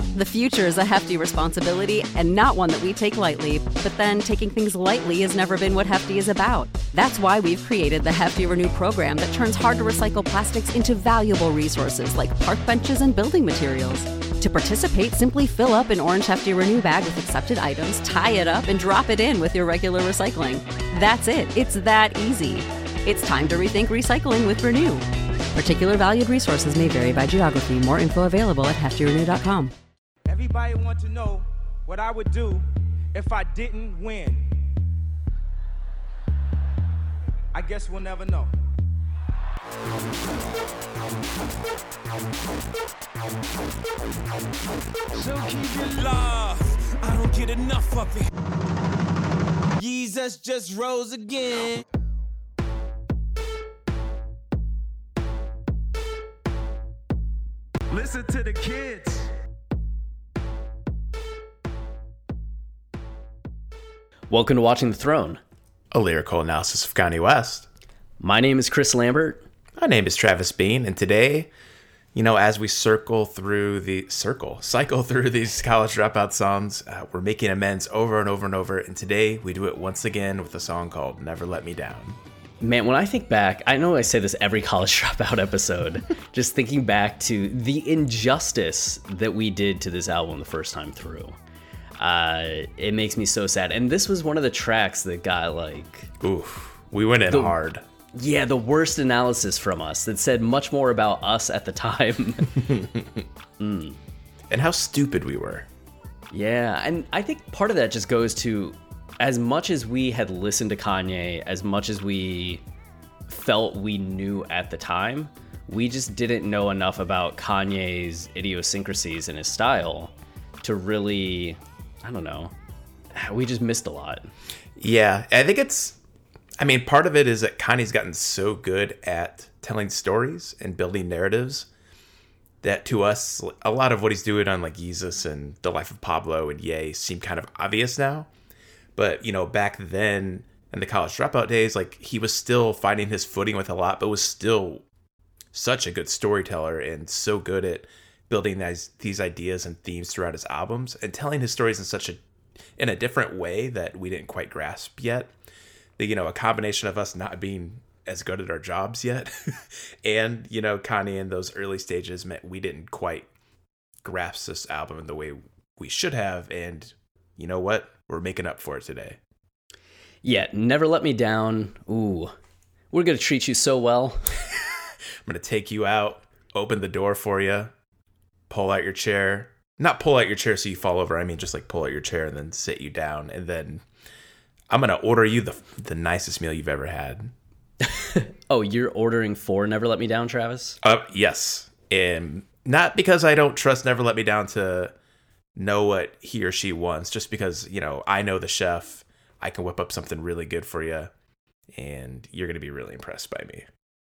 The future is a hefty responsibility and not one that we take lightly, but then taking things lightly has never been what Hefty is about. That's why we've created the Hefty Renew program that turns hard-to-recycle plastics into valuable resources like park benches and building materials. To participate, simply fill up an orange Hefty Renew bag with accepted items, tie it up, and drop it in with your regular recycling. That's it. It's that easy. It's time to rethink recycling with Renew. Particular valued resources may vary by geography. More info available at heftyrenew.com. Everybody want to know what I would do if I didn't win. I guess we'll never know. So keep your love, I don't get enough of it. Jesus just rose again. Listen to the kids. Welcome to Watching the Throne, a lyrical analysis of Kanye West. My name is Chris Lambert. My name is Travis Bean, and today, as we cycle through these college dropout songs, we're making amends over and over and over, and today we do it once again with a song called Never Let Me Down. Man, when I think back, I know I say this every college dropout episode, just thinking back to the injustice that we did to this album the first time through. It makes me so sad. And this was one of the tracks that got oof, we went in hard. Yeah, the worst analysis from us that said much more about us at the time. And how stupid we were. Yeah, and I think part of that just goes to, as much as we had listened to Kanye, as much as we felt we knew at the time, we just didn't know enough about Kanye's idiosyncrasies and his style to really, I don't know, we just missed a lot. Yeah, I think part of it is that Kanye's gotten so good at telling stories and building narratives that to us, a lot of what he's doing on Yeezus and The Life of Pablo and Ye seem kind of obvious now. But, back then in the college dropout days, he was still finding his footing with a lot, but was still such a good storyteller and so good at building these ideas and themes throughout his albums and telling his stories in a different way that we didn't quite grasp yet. A combination of us not being as good at our jobs yet and, Kanye in those early stages meant we didn't quite grasp this album in the way we should have. And you know what? We're making up for it today. Yeah, Never Let Me Down. Ooh, we're going to treat you so well. I'm going to take you out, open the door for you, pull out your chair. Not pull out your chair so you fall over. I mean, just pull out your chair and then sit you down. And then I'm going to order you the nicest meal you've ever had. Oh, you're ordering for Never Let Me Down, Travis? Yes. And not because I don't trust Never Let Me Down to know what he or she wants, just because, I know the chef. I can whip up something really good for you, and you're going to be really impressed by me.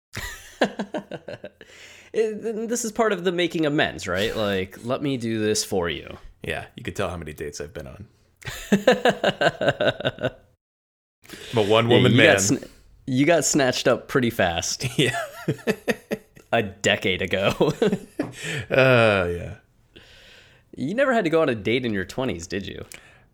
This is part of the making amends, right? Let me do this for you. Yeah, you could tell how many dates I've been on. I'm a one-woman man. You got snatched up pretty fast. Yeah. A decade ago. Yeah. You never had to go on a date in your 20s, did you?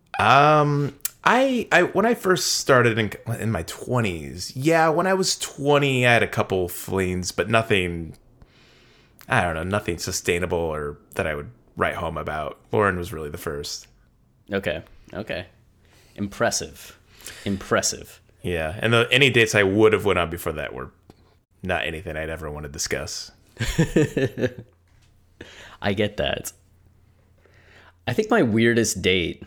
I when I first started in my 20s, yeah, when I was 20, I had a couple flings, but nothing, I don't know, nothing sustainable or that I would write home about. Lauren was really the first. Okay. Impressive. Yeah, and any dates I would have went on before that were not anything I'd ever want to discuss. I get that. I think my weirdest date...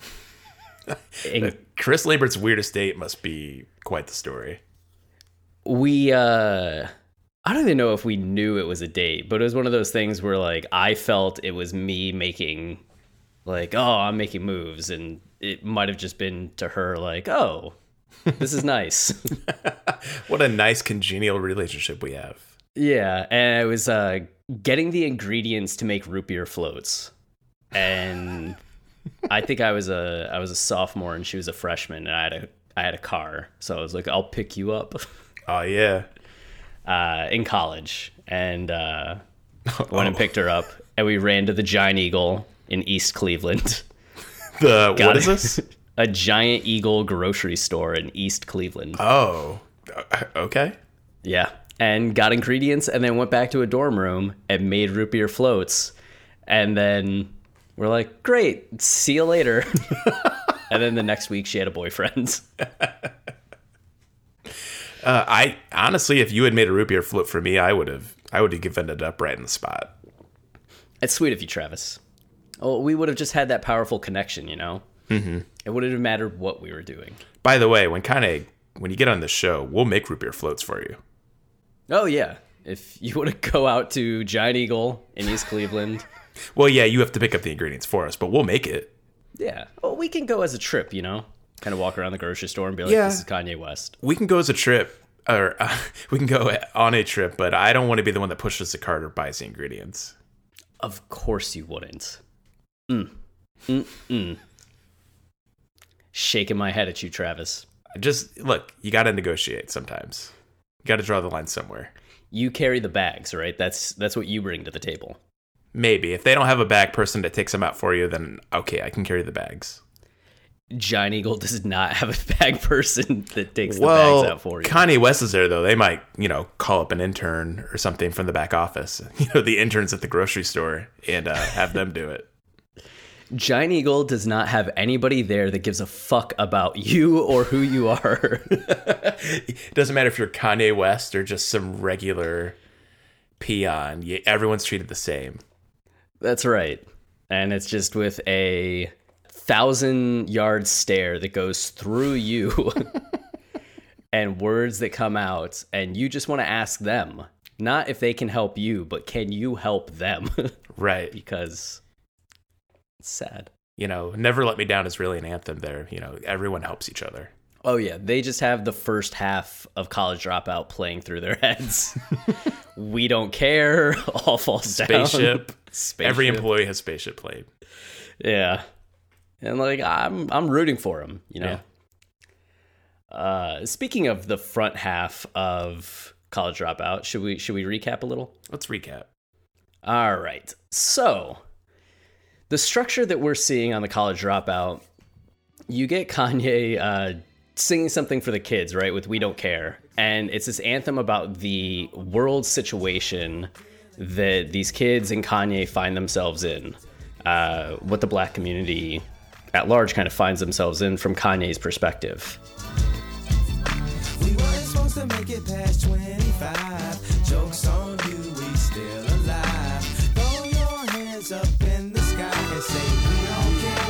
Chris Lambert's weirdest date must be quite the story. I don't even know if we knew it was a date, but it was one of those things where I felt it was me making I'm making moves, and it might have just been to her oh, this is nice. What a nice congenial relationship we have. Yeah, and I was getting the ingredients to make root beer floats. And I think I was a sophomore and she was a freshman, and I had a car, so I was like, I'll pick you up. Oh yeah. In college, and went and picked her up, and we ran to the Giant Eagle, in East Cleveland. What is this? A Giant Eagle grocery store in East Cleveland. Oh, okay. Yeah. And got ingredients and then went back to a dorm room and made root beer floats. And then we're like, great, see you later. And then the next week she had a boyfriend. I honestly, if you had made a root beer float for me, I would have given it up right in the spot. It's sweet of you, Travis. Oh, we would have just had that powerful connection, you know? Mm-hmm. It wouldn't have mattered what we were doing. By the way, when you get on the show, we'll make root beer floats for you. Oh, yeah. If you want to go out to Giant Eagle in East Cleveland. Well, yeah, you have to pick up the ingredients for us, but we'll make it. Yeah. Well, we can go as a trip, you know? Kind of walk around the grocery store and be like, Yeah. this is Kanye West. We can go as a trip, or we can go on a trip, but I don't want to be the one that pushes the cart or buys the ingredients. Of course you wouldn't. Shaking my head at you, Travis. Just, look, you got to negotiate sometimes. You got to draw the line somewhere. You carry the bags, right? That's what you bring to the table. Maybe. If they don't have a bag person that takes them out for you, then okay, I can carry the bags. Giant Eagle does not have a bag person that takes the bags out for you. Kanye West is there, though. They might, call up an intern or something from the back office. The interns at the grocery store and have them do it. Giant Eagle does not have anybody there that gives a fuck about you or who you are. It doesn't matter if you're Kanye West or just some regular peon. Everyone's treated the same. That's right. And it's just with a 1,000-yard stare that goes through you and words that come out, and you just want to ask them, not if they can help you, but can you help them? Right. Because it's sad. Never Let Me Down is really an anthem there. Everyone helps each other. Oh, yeah. They just have the first half of College Dropout playing through their heads. We don't care. All falls down. Spaceship. Every employee has Spaceship played. Yeah. And I'm rooting for him, Yeah. Speaking of the front half of College Dropout, should we recap a little? Let's recap. All right. So, the structure that we're seeing on the College Dropout, you get Kanye singing something for the kids, right, with We Don't Care. And it's this anthem about the world situation that these kids and Kanye find themselves in. What the black community at large kind of finds themselves in from Kanye's perspective. We weren't supposed to make it past 25. Jokes on you, we still alive. Throw your hands up in the sky and say, we don't care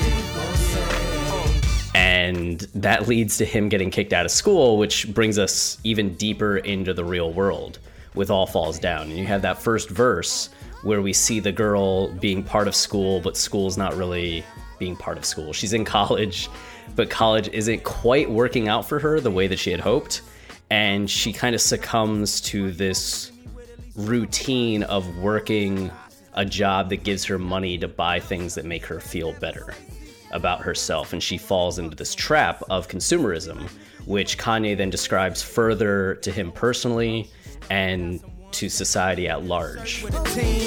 what people say. And that leads to him getting kicked out of school, which brings us even deeper into the real world with All Falls Down. And you have that first verse where we see the girl being part of school, but school's not really being part of school. She's in college, but college isn't quite working out for her the way that she had hoped. And she kind of succumbs to this routine of working a job that gives her money to buy things that make her feel better about herself. And she falls into this trap of consumerism, which Kanye then describes further to him personally and to society at large. We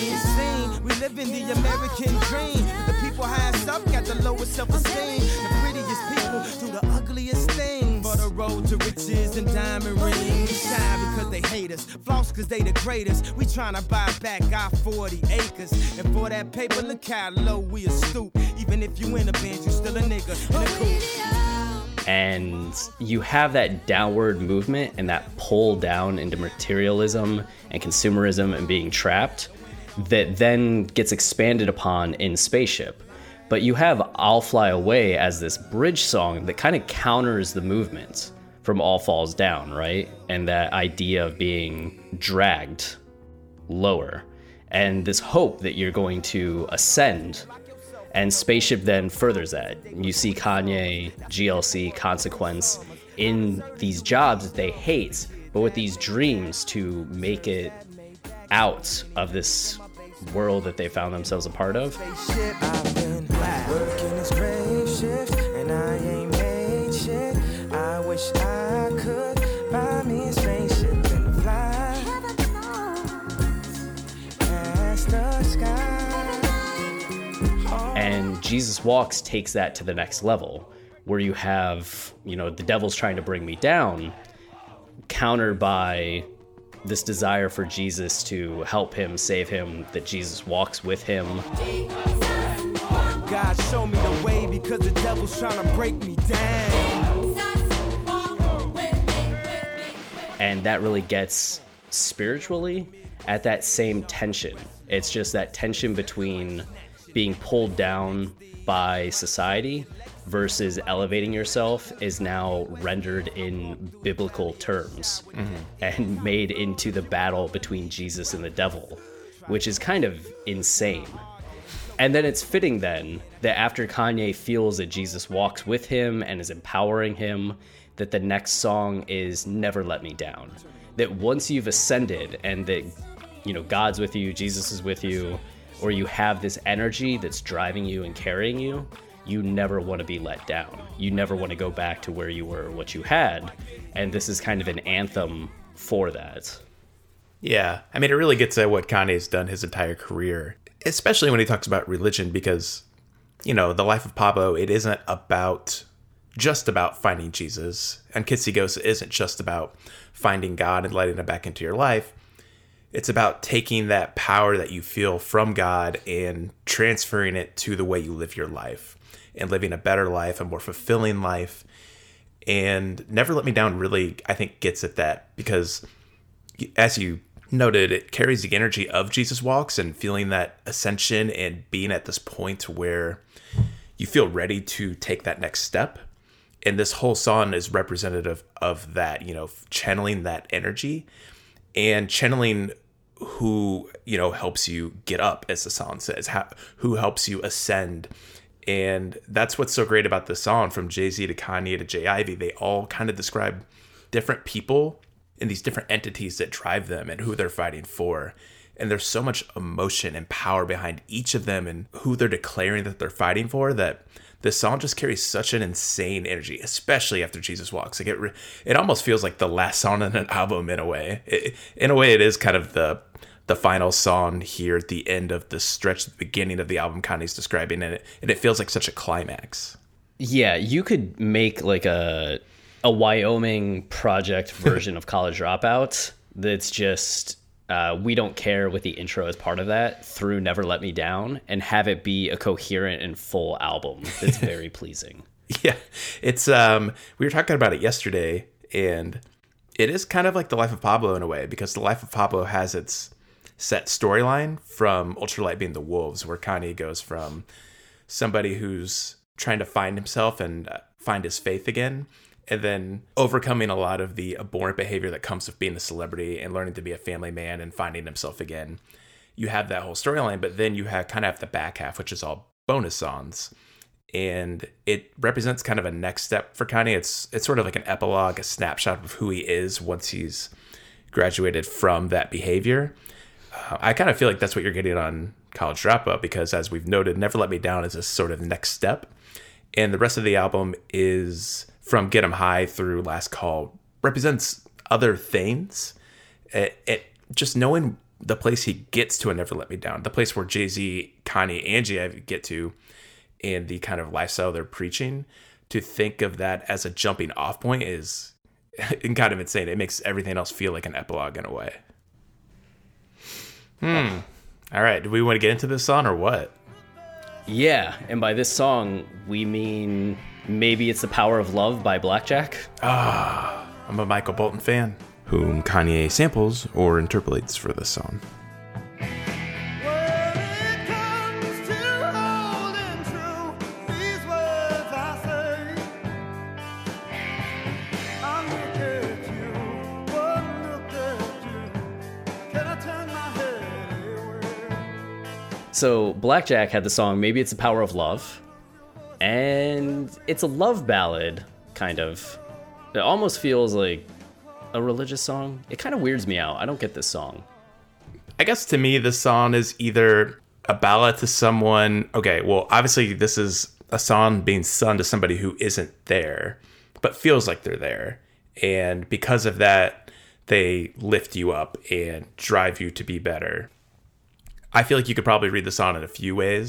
live in the American dream. The people highest up got the lowest self-esteem. The prettiest people do the ugliest things. For the road to riches and diamond rings. Shy because they hate us. Floss because they the greatest. We tryna buy back our 40 acres. And for that paper, look how low we a stoop. Even if you in a band, you still a nigga in a coupe. And you have that downward movement and that pull down into materialism and consumerism and being trapped that then gets expanded upon in Spaceship. But you have I'll Fly Away as this bridge song that kind of counters the movement from All Falls Down, right? And that idea of being dragged lower and this hope that you're going to ascend. And Spaceship then furthers that. You see Kanye, GLC, Consequence in these jobs that they hate, but with these dreams to make it out of this world that they found themselves a part of. I've been working this grave shift, and I ain't made shit. I wish I could buy me a spaceship and fly past the sky. And Jesus Walks takes that to the next level, where you have, the devil's trying to bring me down, countered by this desire for Jesus to help him, save him, that Jesus walks with him. God, show me the way because the devil's trying to break me down. And that really gets spiritually at that same tension. It's just that tension between being pulled down by society versus elevating yourself is now rendered in biblical terms and made into the battle between Jesus and the devil, which is kind of insane. And then it's fitting then that after Kanye feels that Jesus walks with him and is empowering him, that the next song is Never Let Me Down. That once you've ascended and that, God's with you, Jesus is with you, or you have this energy that's driving you and carrying you, you never want to be let down. You never want to go back to where you were, what you had. And this is kind of an anthem for that. Yeah. I mean, it really gets at what Kanye's done his entire career, especially when he talks about religion, because, the life of Pablo, it isn't just about finding Jesus. And Kitsigos isn't just about finding God and letting him back into your life. It's about taking that power that you feel from God and transferring it to the way you live your life and living a better life, a more fulfilling life. And Never Let Me Down really, I think, gets at that because, as you noted, it carries the energy of Jesus Walks and feeling that ascension and being at this point where you feel ready to take that next step. And this whole song is representative of that, channeling that energy and channeling who, helps you get up, as the song says, who helps you ascend. And that's what's so great about this song, from Jay-Z to Kanye to Jay Ivy. They all kind of describe different people and these different entities that drive them and who they're fighting for. And there's so much emotion and power behind each of them and who they're declaring that they're fighting for, that this song just carries such an insane energy, especially after Jesus Walks. Like it almost feels like the last song in an album in a way. It is kind of the final song here at the end of the stretch, the beginning of the album Kanye's describing, and it feels like such a climax. Yeah, you could make like a Wyoming Project version of College Dropout that's just we don't care with the intro as part of that through Never Let Me Down, and have it be a coherent and full album that's very pleasing. Yeah, it's we were talking about it yesterday, and it is kind of like the life of Pablo in a way, because the life of Pablo has its set storyline, from Ultralight Being the Wolves, where Kanye goes from somebody who's trying to find himself and find his faith again, and then overcoming a lot of the abhorrent behavior that comes with being a celebrity and learning to be a family man and finding himself again. You have that whole storyline, but then you have kind of have the back half, which is all bonus songs. And it represents kind of a next step for Kanye. It's sort of like an epilogue, a snapshot of who he is once he's graduated from that behavior. I kind of feel like that's what you're getting on College Dropout, because as we've noted, Never Let Me Down is a sort of next step. And the rest of the album is, from Get 'Em High through Last Call, represents other things. It just knowing the place he gets to in Never Let Me Down, the place where Jay-Z, Kanye, and Jay get to, and the kind of lifestyle they're preaching, to think of that as a jumping off point is kind of insane. It makes everything else feel like an epilogue in a way. All right, do we want to get into this song or what? Yeah, and by this song, we mean Maybe It's the Power of Love by Blackjack. I'm a Michael Bolton fan, whom Kanye samples or interpolates for this song. So Blackjack had the song Maybe It's the Power of Love, and it's a love ballad, kind of. It almost feels like a religious song. It kind of weirds me out. I don't get this song. I guess to me, this song is either a ballad to someone. Okay, well, obviously this is a song being sung to somebody who isn't there, but feels like they're there. And because of that, they lift you up and drive you to be better. I feel like you could probably read the song in a few ways,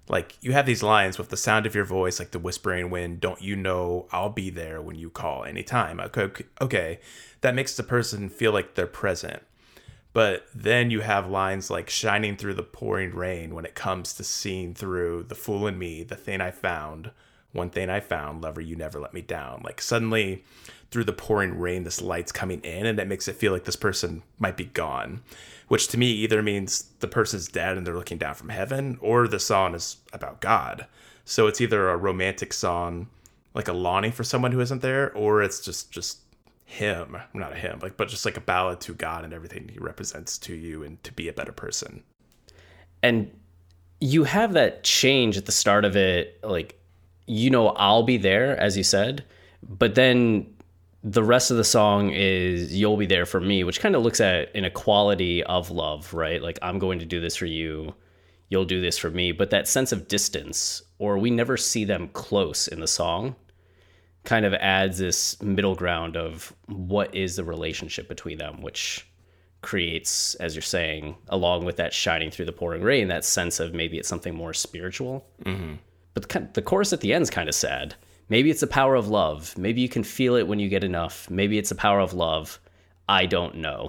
Like, you have these lines with the sound of your voice, like the whispering wind, don't you know I'll be there when you call anytime. Okay, that makes the person feel like they're present. But then you have lines like shining through the pouring rain when it comes to seeing through the fool in me, the thing I found, one thing I found, lover, you never let me down. Like, suddenly through the pouring rain, this light's coming in, and it makes it feel like this person might be gone. Which to me either means the person's dead and they're looking down from heaven, or the song is about God. So it's either a romantic song, like a longing for someone who isn't there, or it's just him, not a hymn, but just like a ballad to God and everything he represents to you and to be a better person. And you have that change at the start of it, like, I'll be there, as you said, but then the rest of the song is you'll be there for me, which kind of looks at an equality of love, right? Like, I'm going to do this for you, you'll do this for me. But that sense of distance, or we never see them close in the song, kind of adds this middle ground of what is the relationship between them, which creates, as you're saying, along with that shining through the pouring rain, that sense of maybe it's something more spiritual. Mm-hmm. But the chorus at the end is kind of sad. Maybe it's the power of love. Maybe you can feel it when you get enough. Maybe it's the power of love. I don't know.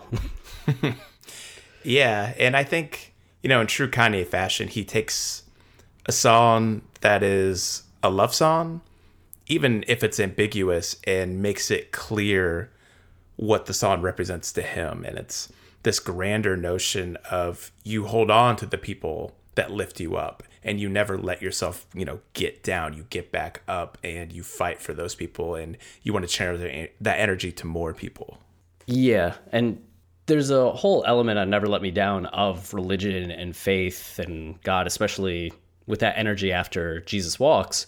Yeah, and I think, in true Kanye fashion, he takes a song that is a love song, even if it's ambiguous, and makes it clear what the song represents to him. And it's this grander notion of you hold on to the people that lift you up, and you never let yourself, get down. You get back up and you fight for those people, and you want to channel that energy to more people. Yeah. And there's a whole element on Never Let Me Down of religion and faith and God, especially with that energy after Jesus Walks.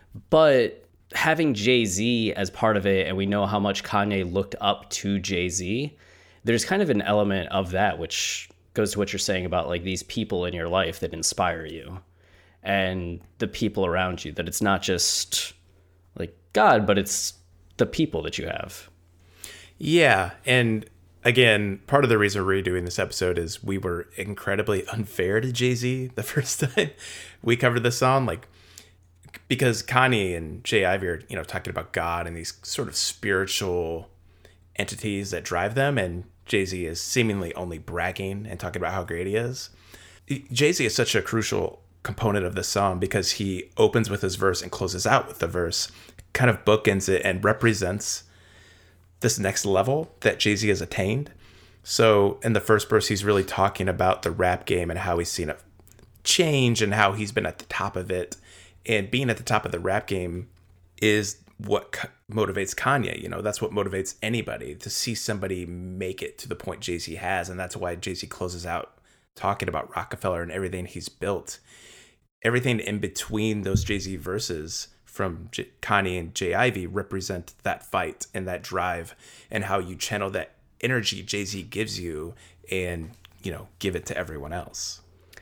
But having Jay-Z as part of it, and we know how much Kanye looked up to Jay-Z, there's kind of an element of that, which goes to what you're saying about like these people in your life that inspire you and the people around you, that it's not just like God, but it's the people that you have. Yeah. And again, part of the reason we're redoing this episode is we were incredibly unfair to Jay-Z the first time we covered this song, like, because Kanye and Jay Ivy are, talking about God and these sort of spiritual entities that drive them, and Jay-Z is seemingly only bragging and talking about how great he is. Jay-Z is such a crucial component of this song because he opens with his verse and closes out with the verse, kind of bookends it and represents this next level that Jay-Z has attained. So in the first verse, he's really talking about the rap game and how he's seen it change and how he's been at the top of it. And being at the top of the rap game is what motivates Kanye. That's what motivates anybody, to see somebody make it to the point Jay-Z has. And that's why Jay-Z closes out talking about Rockefeller and everything he's built. Everything in between those Jay-Z verses from Kanye and Jay Ivy represent that fight and that drive, and how you channel that energy Jay-Z gives you and, give it to everyone else.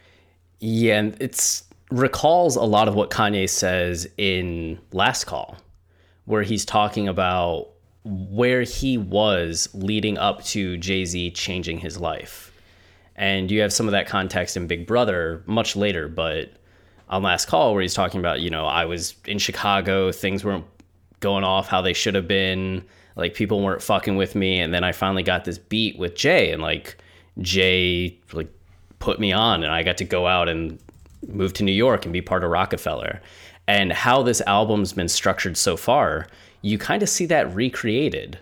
Yeah, and it's recalls a lot of what Kanye says in Last Call, where he's talking about where he was leading up to Jay-Z changing his life. And you have some of that context in Big Brother much later, but on Last Call, where he's talking about, I was in Chicago, things weren't going off how they should have been, like people weren't fucking with me, and then I finally got this beat with Jay, and like Jay like put me on, and I got to go out and move to New York and be part of Rockefeller. And how this album's been structured so far, you kind of see that recreated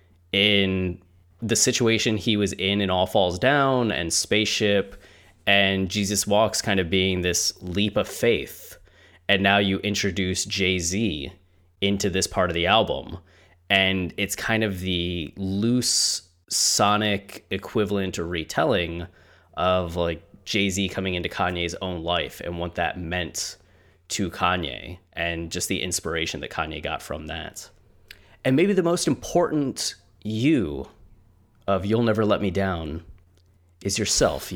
in the situation he was in All Falls Down and Spaceship, and Jesus Walks kind of being this leap of faith. And now you introduce Jay-Z into this part of the album, and it's kind of the loose sonic equivalent or retelling of like Jay-Z coming into Kanye's own life and what that meant to Kanye, and just the inspiration that Kanye got from that. And maybe the most important you of You'll Never Let Me Down is yourself,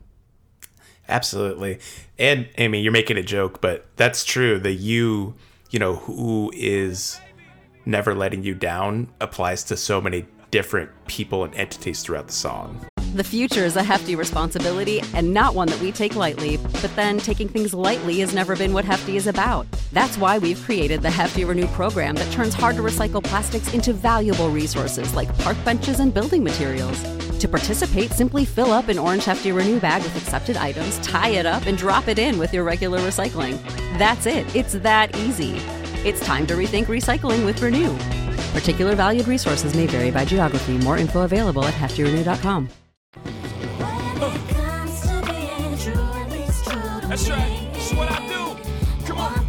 Absolutely. And Amy, you're making a joke, but that's true. The you, who is never letting you down applies to so many different people and entities throughout the song. The future is a hefty responsibility and not one that we take lightly, but then taking things lightly has never been what Hefty is about. That's why we've created the Hefty Renew program that turns hard-to-recycle plastics into valuable resources like park benches and building materials. To participate, simply fill up an orange Hefty Renew bag with accepted items, tie it up, and drop it in with your regular recycling. That's it. It's that easy. It's time to rethink recycling with Renew. Particular valued resources may vary by geography. More info available at heftyrenew.com. That's right. That's what I do. Come on.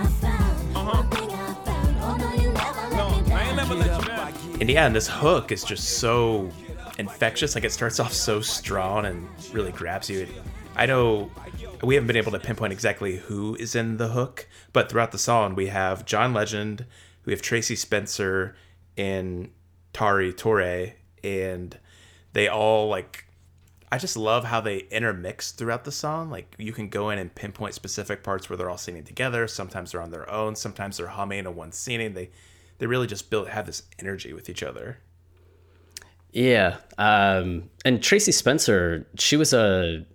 No, I ain't never let you down. And yeah, and this hook is just so infectious. Like, it starts off so strong and really grabs you. I know we haven't been able to pinpoint exactly who is in the hook, but throughout the song we have John Legend, we have Tracy Spencer, and Tari Torre, and they all, like, I just love how they intermix throughout the song. Like, you can go in and pinpoint specific parts where they're all singing together. Sometimes they're on their own. Sometimes they're humming and one singing. They really just have this energy with each other. Yeah. And Tracy Spencer, she was an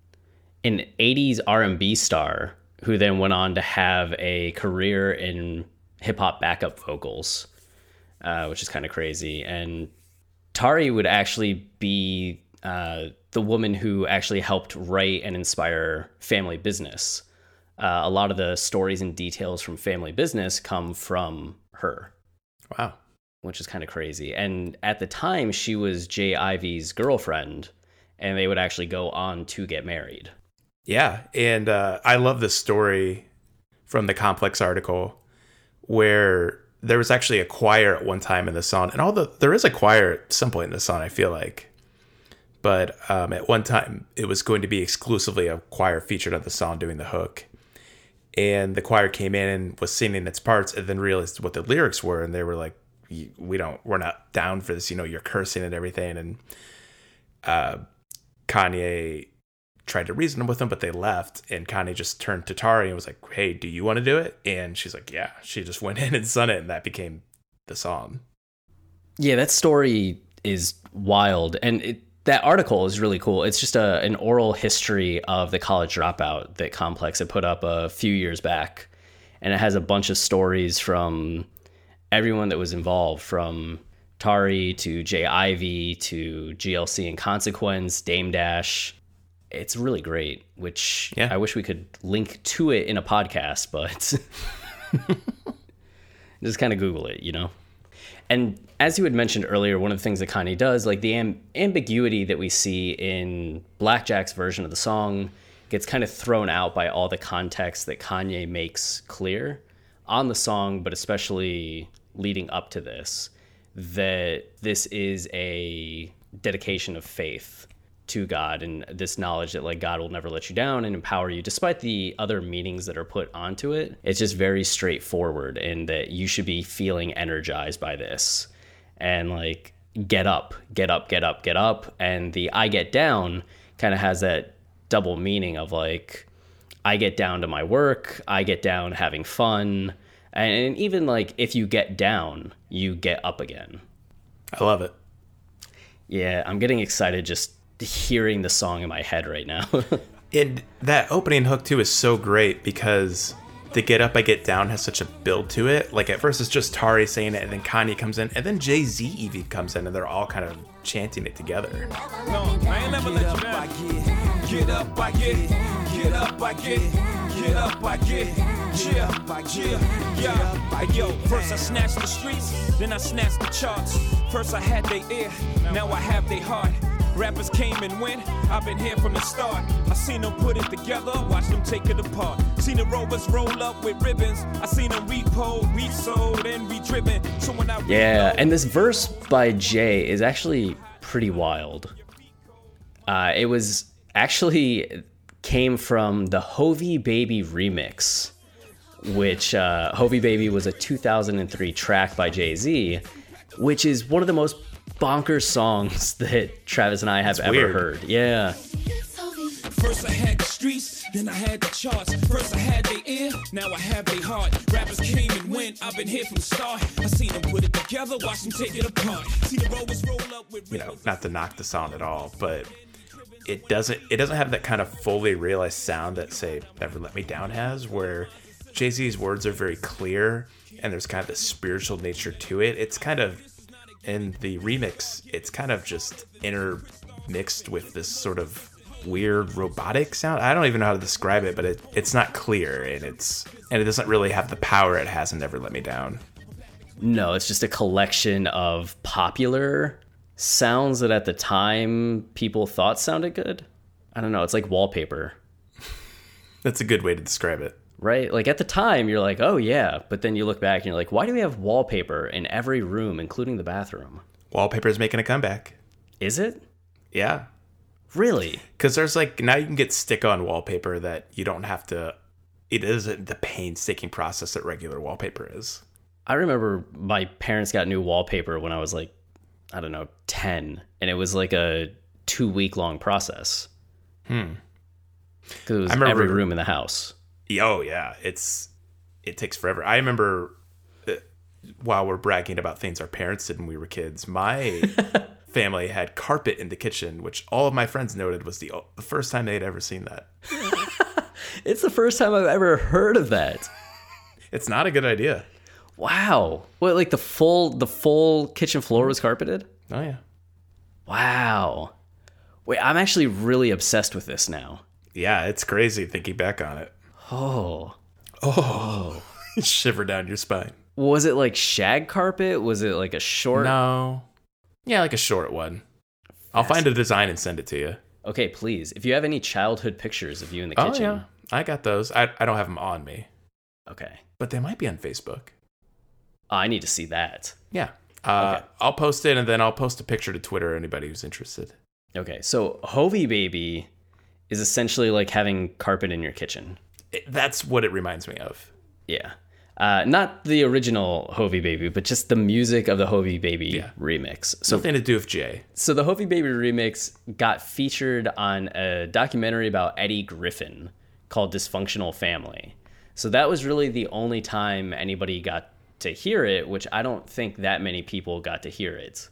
80s R&B star who then went on to have a career in hip-hop backup vocals, which is kind of crazy. And Tari would actually be the woman who actually helped write and inspire Family Business. A lot of the stories and details from Family Business come from her. Wow. Which is kind of crazy. And at the time, she was Jay Ivy's girlfriend, and they would actually go on to get married. Yeah, and I love this story from the Complex article where there was actually a choir at one time in the song. And there is a choir at some point in the song, I feel like. But at one time, it was going to be exclusively a choir featured on the song doing the hook. And the choir came in and was singing its parts and then realized what the lyrics were. And they were like, we're not down for this. You know, you're cursing and everything. And Kanye tried to reason with them, but they left. And Kanye just turned to Tari and was like, hey, do you want to do it? And she's like, yeah. She just went in and sung it, and that became the song. Yeah, that story is wild. And that article is really cool. It's just an oral history of the college dropout that Complex had put up a few years back. And it has a bunch of stories from everyone that was involved, from Tari to Jay Ivy to GLC and Consequence, Dame Dash. It's really great, which I wish we could link to it in a podcast, but just kind of Google it, you know? And as you had mentioned earlier, one of the things that Kanye does, like the ambiguity that we see in Blackjack's version of the song gets kind of thrown out by all the context that Kanye makes clear on the song, but especially leading up to this, that this is a dedication of faith to God and this knowledge that, like, God will never let you down and empower you despite the other meanings that are put onto it. It's just very straightforward in that you should be feeling energized by this and, like, get up. And the I get down kind of has that double meaning of, like, I get down to my work, I get down having fun. And even, like, if you get down, you get up again. I love it. Yeah, I'm getting excited just hearing the song in my head right now. And that opening hook too is so great because the Get Up I Get Down has such a build to it. Like, at first it's just Tari saying it, and then Kanye comes in, and then Jay-Z even comes in, and they're all kind of chanting it together. No, I ain't never let you down. Get up, I get. Get up, I get. Get up, I get. Yeah. Yo, first I snatched the streets, then I snatched the charts. First I had their ear, now I have their heart. Rappers came and went, I've been here from the start. I seen them put it together, watch them take it apart. Seen the Rovers roll up with ribbons. I seen them repo, resold, and redriven. So when I and this verse by Jay is actually pretty wild. It was actually came from the Hovey Baby remix, which Hovey Baby was a 2003 track by Jay-Z, which is one of the most bonkers songs that Travis and I have ever heard. Yeah. First I had the streets, then I had the charts. First I had their ear, now I have their heart. Rappers came and went, I've been here from the start. I seen them put it together, watch them take it apart. See the rollers roll up with, you know, not to knock the song at all, but it doesn't have that kind of fully realized sound that, say, Never Let Me Down has, where Jay-Z's words are very clear and there's kind of the spiritual nature to it. It's kind of, in the remix, it's kind of just intermixed with this sort of weird robotic sound. I don't even know how to describe it, but it's not clear, and it doesn't really have the power it has in Never Let Me Down. No, it's just a collection of popular sounds that at the time people thought sounded good. I don't know, it's like wallpaper. That's a good way to describe it. Right? Like at the time you're like, oh yeah, but then you look back and you're like, why do we have wallpaper in every room, including the bathroom? Wallpaper's making a comeback. Is it? Yeah. Really? Because there's like, now you can get stick-on wallpaper that you don't have to, it isn't the painstaking process that regular wallpaper is. I remember my parents got new wallpaper when I was like, I don't know, 10, and it was like a 2-week long process. Because it was every room in the house. Oh yeah, it takes forever. I remember, while we're bragging about things our parents did when we were kids, my family had carpet in the kitchen, which all of my friends noted was the first time they'd ever seen that. It's the first time I've ever heard of that. It's not a good idea. Wow. What, like the full kitchen floor was carpeted? Oh yeah. Wow. Wait, I'm actually really obsessed with this now. Yeah, it's crazy thinking back on it. Oh. Shiver down your spine. Was it like shag carpet? Was it like a short? No. Yeah, like a short one. I'll find a design and send it to you. Okay, please. If you have any childhood pictures of you in the kitchen. Oh, yeah. I got those. I don't have them on me. Okay. But they might be on Facebook. Oh, I need to see that. Yeah. Okay. I'll post it, and then I'll post a picture to Twitter, anybody who's interested. Okay, so Hovey Baby is essentially like having carpet in your kitchen. That's what it reminds me of. Yeah. Not the original Hovey Baby, but just the music of the Hovey Baby remix. So nothing to do with Jay. So the Hovey Baby remix got featured on a documentary about Eddie Griffin called Dysfunctional Family. So that was really the only time anybody got to hear it, which I don't think that many people got to hear it.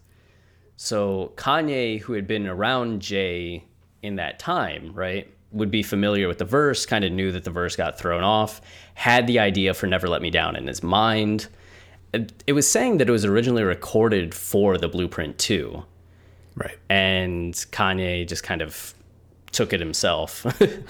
So Kanye, who had been around Jay in that time, right, would be familiar with the verse, kind of knew that the verse got thrown off, had the idea for Never Let Me Down in his mind. It was saying that it was originally recorded for the Blueprint 2. Right. And Kanye just kind of took it himself.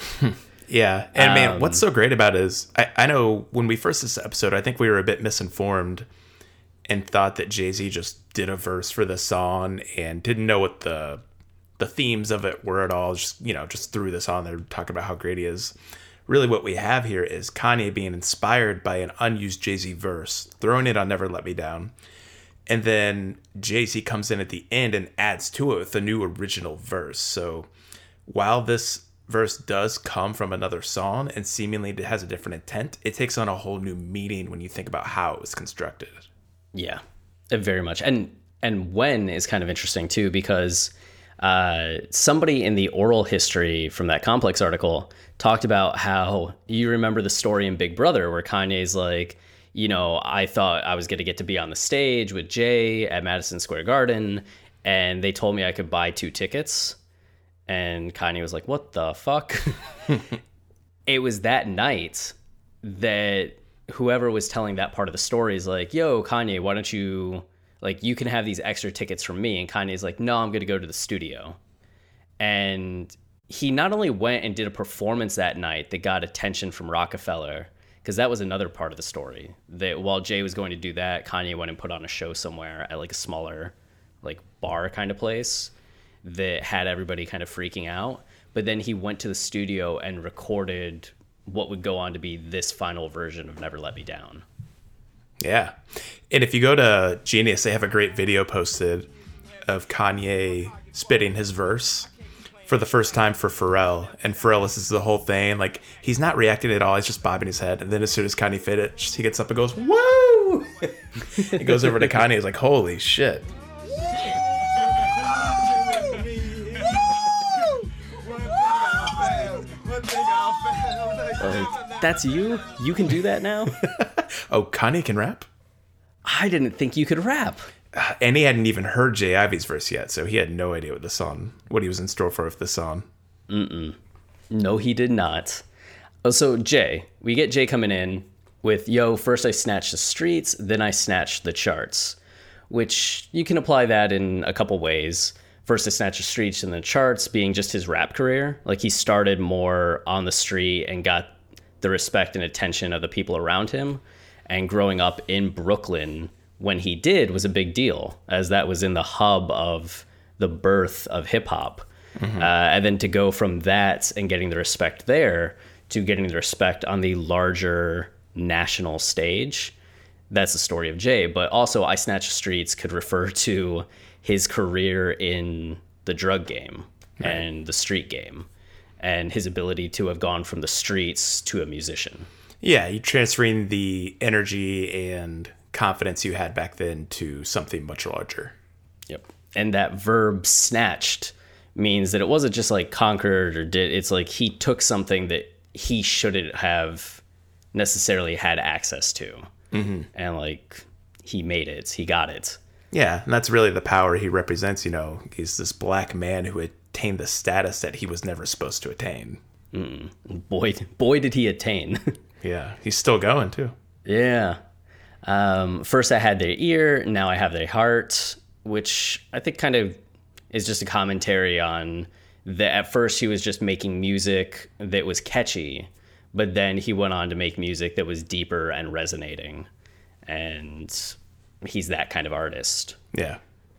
Yeah. And man, what's so great about it is, I know when we first did this episode, I think we were a bit misinformed and thought that Jay-Z just did a verse for the song and didn't know what the themes of it were at all. Just threw this on there, talking about how great he is. Really what we have here is Kanye being inspired by an unused Jay-Z verse, throwing it on Never Let Me Down. And then Jay-Z comes in at the end and adds to it with a new original verse. So while this verse does come from another song and seemingly it has a different intent, it takes on a whole new meaning when you think about how it was constructed. Yeah, very much. And when is kind of interesting too, because somebody in the oral history from that Complex article talked about how, you remember the story in Big Brother where Kanye's like, I thought I was going to get to be on the stage with Jay at Madison Square Garden, and they told me I could buy 2 tickets. And Kanye was like, what the fuck? It was that night that whoever was telling that part of the story is like, yo, Kanye, why don't you, like, you can have these extra tickets from me. And Kanye's like, no, I'm going to go to the studio. And he not only went and did a performance that night that got attention from Rockefeller, because that was another part of the story, that while Jay was going to do that, Kanye went and put on a show somewhere at like a smaller, like, bar kind of place that had everybody kind of freaking out. But then he went to the studio and recorded what would go on to be this final version of Never Let Me Down. Yeah. And if you go to Genius, they have a great video posted of Kanye spitting his verse for the first time for Pharrell. And Pharrell listens to the whole thing. Like, he's not reacting at all. He's just bobbing his head. And then as soon as Kanye finishes, he gets up and goes, woo! He goes over to Kanye. He's like, holy shit. That's you? You can do that now? Oh, Kanye can rap? I didn't think you could rap. And he hadn't even heard Jay Ivy's verse yet, so he had no idea what he was in store for with the song. No, he did not. Oh, so Jay, we get Jay coming in with, yo, first I snatched the streets, then I snatched the charts, which you can apply that in a couple ways. First I snatched the streets and the charts being just his rap career. Like he started more on the street and got the respect and attention of the people around him. And growing up in Brooklyn, when he did, was a big deal, as that was in the hub of the birth of hip hop. And then to go from that and getting the respect there to getting the respect on the larger national stage, that's the story of Jay. But also, I Snatched the Streets could refer to his career in the drug game and the street game, and his ability to have gone from the streets to a musician. Yeah, you transferring the energy and confidence you had back then to something much larger. Yep. And that verb snatched means that it wasn't just like conquered or did. It's like he took something that he shouldn't have necessarily had access to. And like he made it, he got it. Yeah, and that's really the power he represents. You know, he's this black man who attained the status that he was never supposed to attain. Boy, did he attain. Yeah, he's still going too. Yeah. First I had their ear, now I have their heart, which I think kind of is just a commentary on that. At first he was just making music that was catchy, but then he went on to make music that was deeper and resonating. And he's that kind of artist. Yeah.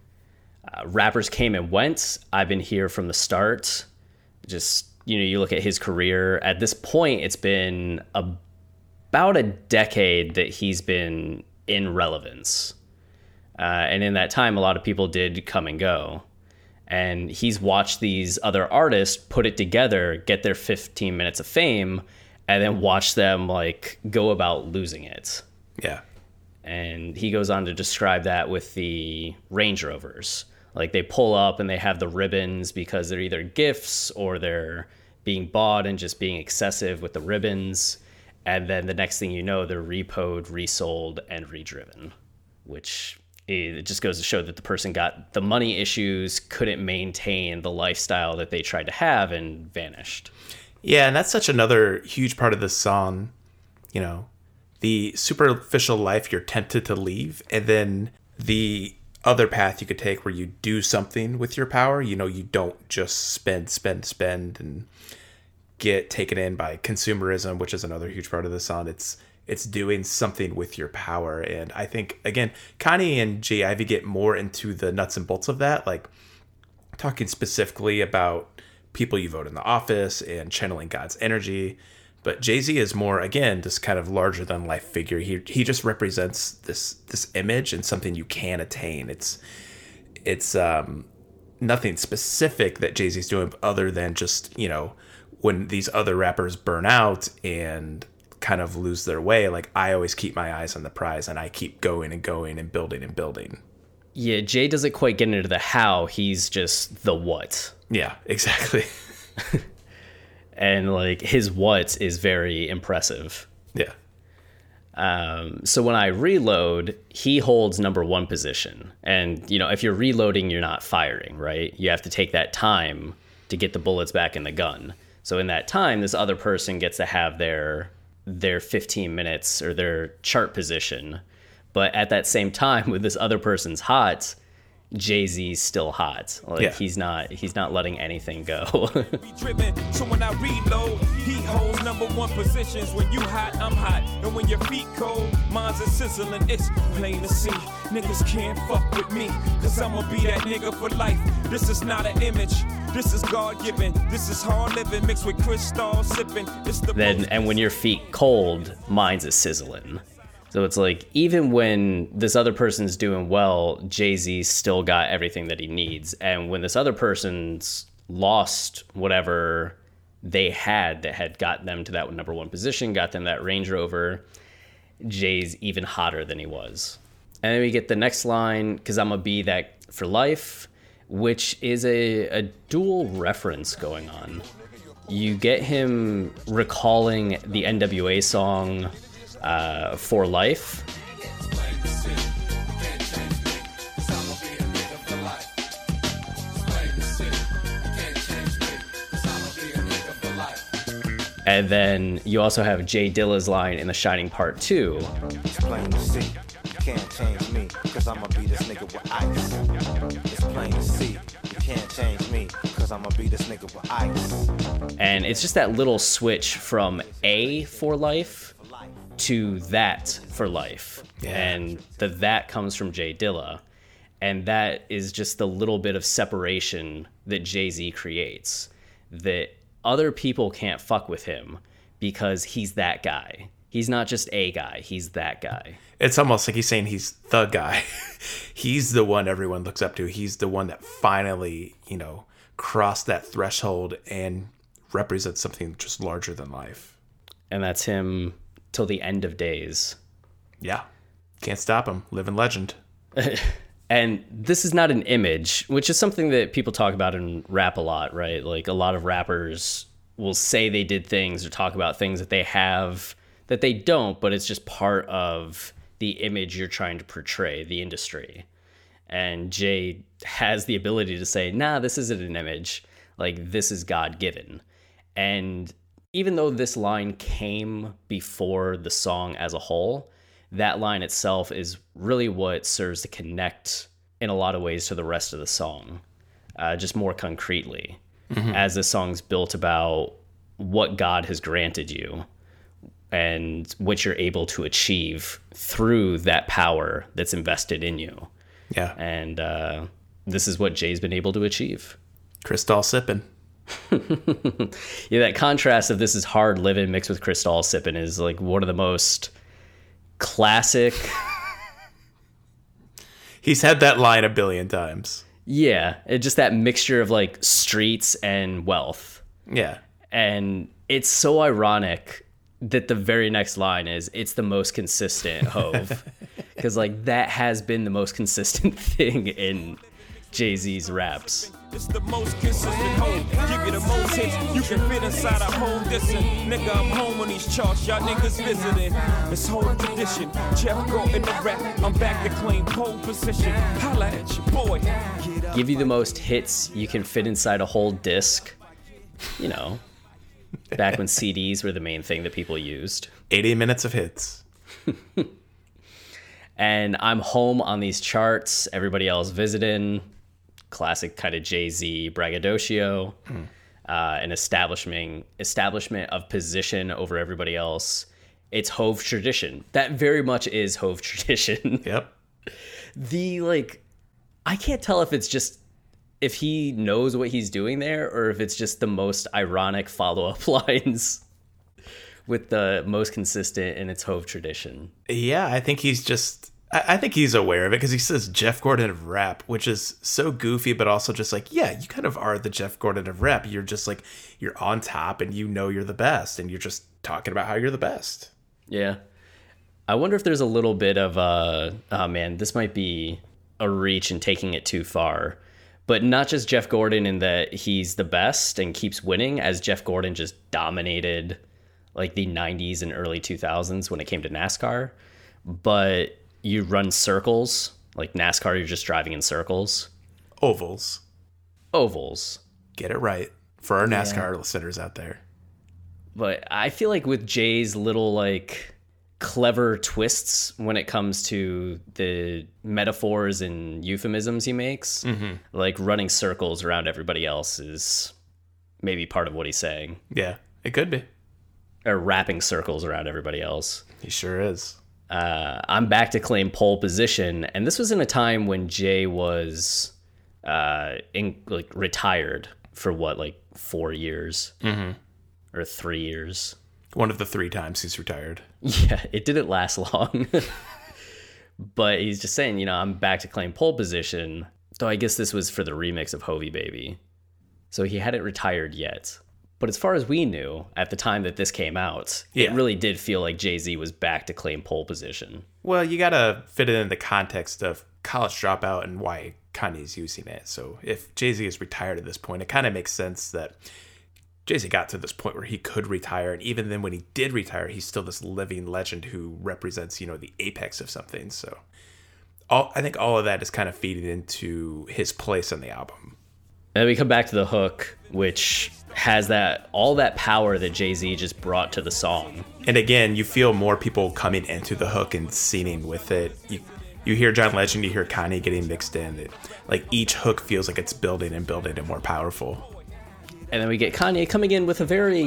Rappers came and went. I've been here from the start. Just, you know, you look at his career. At this point, it's been about a decade that he's been in relevance. And in that time, a lot of people did come and go. And he's watched these other artists put it together, get their 15 minutes of fame, and then watch them like go about losing it. Yeah. And he goes on to describe that with the Range Rovers. Like they pull up and they have the ribbons because they're either gifts or they're being bought and just being excessive with the ribbons. And then the next thing you know, they're repoed, resold, and redriven, which it just goes to show that the person got the money issues, couldn't maintain the lifestyle that they tried to have, and vanished. Yeah, and that's such another huge part of this song, you know, the superficial life you're tempted to leave, and then the other path you could take where you do something with your power. You know, you don't just spend and get taken in by consumerism, which is another huge part of the song. It's doing something with your power. And I think, again, Kanye and Jay Ivy get more into the nuts and bolts of that, like talking specifically about people you vote in the office and channeling God's energy. But Jay-Z is more, again, this kind of larger than life figure. He just represents this image and something you can attain. It's nothing specific that Jay-Z's doing other than just, you know, when these other rappers burn out and kind of lose their way, like I always keep my eyes on the prize and I keep going and going and building and building. Yeah, Jay doesn't quite get into the how, he's just the what. Yeah, exactly. And like his what is very impressive. Yeah. So when I reload, he holds number one position. And, you know, if you're reloading, you're not firing, right? You have to take that time to get the bullets back in the gun. So in that time, this other person gets to have their 15 minutes or their chart position. But at that same time, when this other person's hot, Jay-Z's still hot. Like yeah. he's not letting anything go. So when I reload, he holds number one positions. When you hot, I'm hot. And when your feet cold, mine's a sizzling. It's plain to see. Niggas can't fuck with me, cause I'ma be that nigga for life. This is not an image. This is God-given. This is hard living mixed with crystal sipping. It's the and when your feet cold, mine's a sizzling. So it's like, even when this other person's doing well, Jay-Z still got everything that he needs. And when this other person's lost whatever they had that had gotten them to that number one position, got them that Range Rover, Jay's even hotter than he was. And then we get the next line, cause I'm gonna be that for life, which is a dual reference going on. You get him recalling the NWA song For Life. And then you also have Jay Dilla's line in The Shining Part 2. It's plain to see, you can't change me, cause I'ma be this nigga with ice. It's plain to see, you can't change me, cause I'ma be this nigga with ice. And it's just that little switch from A for life to that for life. Yeah. And that comes from Jay Dilla. And that is just the little bit of separation that Jay-Z creates. That other people can't fuck with him because he's that guy. He's not just a guy, he's that guy. It's almost like he's saying he's the guy. He's the one everyone looks up to. He's the one that finally, crossed that threshold and represents something just larger than life. And that's him till the end of days. Yeah. Can't stop him. Living legend. And this is not an image, which is something that people talk about in rap a lot, right? Like a lot of rappers will say they did things or talk about things that they have that they don't, but it's just part of the image you're trying to portray, the industry. And Jay has the ability to say, nah, this isn't an image. Like, this is God-given. And even though this line came before the song as a whole, that line itself is really what serves to connect in a lot of ways to the rest of the song, just more concretely, as the song's built about what God has granted you and what you're able to achieve through that power that's invested in you. Yeah. And this is what Jay's been able to achieve. Cristal sipping. Yeah, that contrast of this is hard living mixed with Cristal sipping is like one of the most classic. He's had that line a billion times. Yeah, just that mixture of like streets and wealth. Yeah. And it's so ironic that the very next line is, it's the most consistent Hove. Because like that has been the most consistent thing in Jay-Z's raps. It's the most consistent home. Give you the most hits. You can fit inside a home distance. Nigga, I'm home on these charts. Y'all niggas visiting. It's whole tradition. Jeff Gordon the rap. I'm back to claim pole position. Holla at your boy. Give you the most hits you can fit inside a whole disc. Back when CDs were the main thing that people used. 80 minutes of hits. And I'm home on these charts. Everybody else visiting. Classic kind of Jay-Z braggadocio. An establishment of position over everybody else. It's Hove tradition. That very much is Hove tradition. Yep. I can't tell if he knows what he's doing there or if it's just the most ironic follow-up lines with the most consistent in its Hove tradition. Yeah, I think he's aware of it because he says Jeff Gordon of rap, which is so goofy, but also just like, yeah, you kind of are the Jeff Gordon of rap. You're just like, you're on top and you're the best and you're just talking about how you're the best. Yeah. I wonder if there's a little bit of oh man, this might be a reach and taking it too far, but not just Jeff Gordon in that he's the best and keeps winning, as Jeff Gordon just dominated like the 90s and early 2000s when it came to NASCAR, but you run circles. Like NASCAR, you're just driving in circles. Ovals. Get it right for our NASCAR listeners out there. But I feel like with Jay's little like clever twists when it comes to the metaphors and euphemisms he makes, like running circles around everybody else is maybe part of what he's saying. Yeah, it could be. Or wrapping circles around everybody else. He sure is. I'm back to claim pole position, and this was in a time when Jay was retired for 4 years or 3 years. One of the 3 times he's retired. Yeah, it didn't last long. But he's just saying, I'm back to claim pole position. Though I guess this was for the remix of Hovey Baby. So he hadn't retired yet. But as far as we knew, at the time that this came out, it really did feel like Jay-Z was back to claim pole position. Well, you gotta fit it in the context of College Dropout and why Kanye's using it. So if Jay-Z is retired at this point, it kind of makes sense that Jay-Z got to this point where he could retire, and even then when he did retire, he's still this living legend who represents, the apex of something. So I think all of that is kind of feeding into his place on the album. And we come back to the hook, which has all that power that Jay-Z just brought to the song. And again, you feel more people coming into the hook and singing with it. You hear John Legend, you hear Kanye getting mixed in. Like each hook feels like it's building and more powerful. And then we get Kanye coming in with a very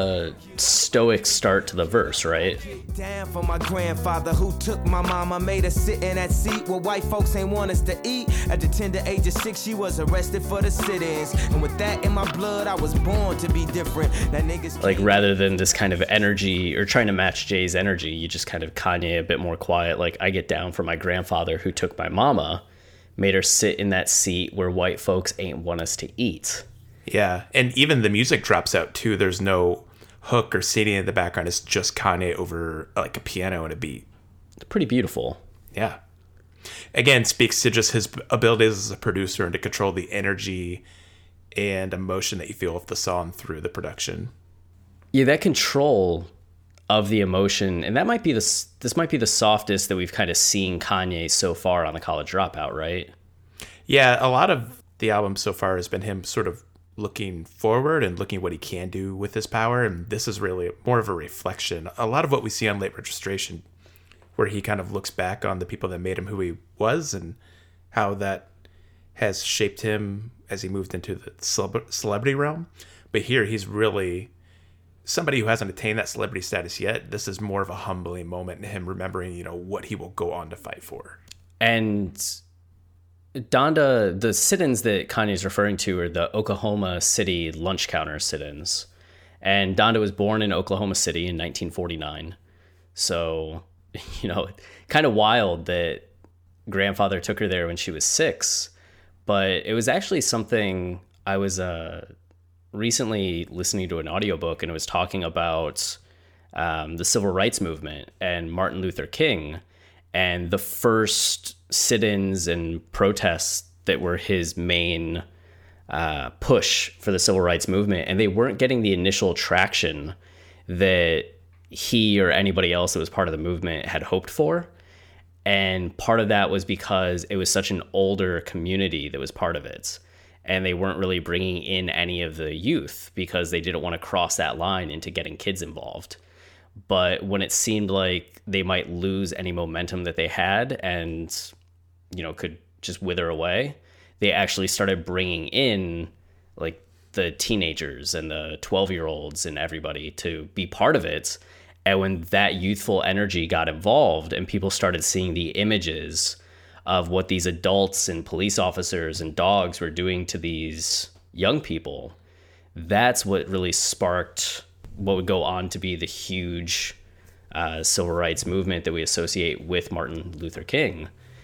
stoic start to the verse, right? Down for my grandfather who took my mama, made her sit in that seat where white folks ain't want us to eat. At the tender age of 6, she was arrested for the sit-ins. And with that in my blood, I was born to be different. That niggas like rather than this kind of energy or trying to match Jay's energy, you just kind of Kanye a bit more quiet. Like, I get down for my grandfather who took my mama, made her sit in that seat where white folks ain't want us to eat. Yeah, and even the music drops out too. There's no hook or singing in the background. It's just Kanye over like a piano and a beat. It's pretty beautiful. Yeah. Again, speaks to just his abilities as a producer and to control the energy and emotion that you feel with the song through the production. Yeah, that control of the emotion, and that might be this might be the softest that we've kind of seen Kanye so far on the College Dropout, right? Yeah, a lot of the album so far has been him sort of looking forward and looking at what he can do with his power, and this is really more of a reflection. A lot of what we see on Late Registration, where he kind of looks back on the people that made him who he was and how that has shaped him as he moved into the celebrity realm. But here he's really somebody who hasn't attained that celebrity status yet. This is more of a humbling moment in him remembering, what he will go on to fight for. And Donda, the sit-ins that Kanye's referring to are the Oklahoma City lunch counter sit-ins. And Donda was born in Oklahoma City in 1949. So, kind of wild that grandfather took her there when she was 6. But it was actually something I was recently listening to an audiobook, and it was talking about the civil rights movement and Martin Luther King. And the first sit-ins and protests that were his main push for the civil rights movement, and they weren't getting the initial traction that he or anybody else that was part of the movement had hoped for. And part of that was because it was such an older community that was part of it. And they weren't really bringing in any of the youth because they didn't want to cross that line into getting kids involved. But when it seemed like they might lose any momentum that they had and, could just wither away, they actually started bringing in like the teenagers and the 12-year-olds and everybody to be part of it. And when that youthful energy got involved and people started seeing the images of what these adults and police officers and dogs were doing to these young people, that's what really sparked what would go on to be the huge civil rights movement that we associate with Martin Luther King.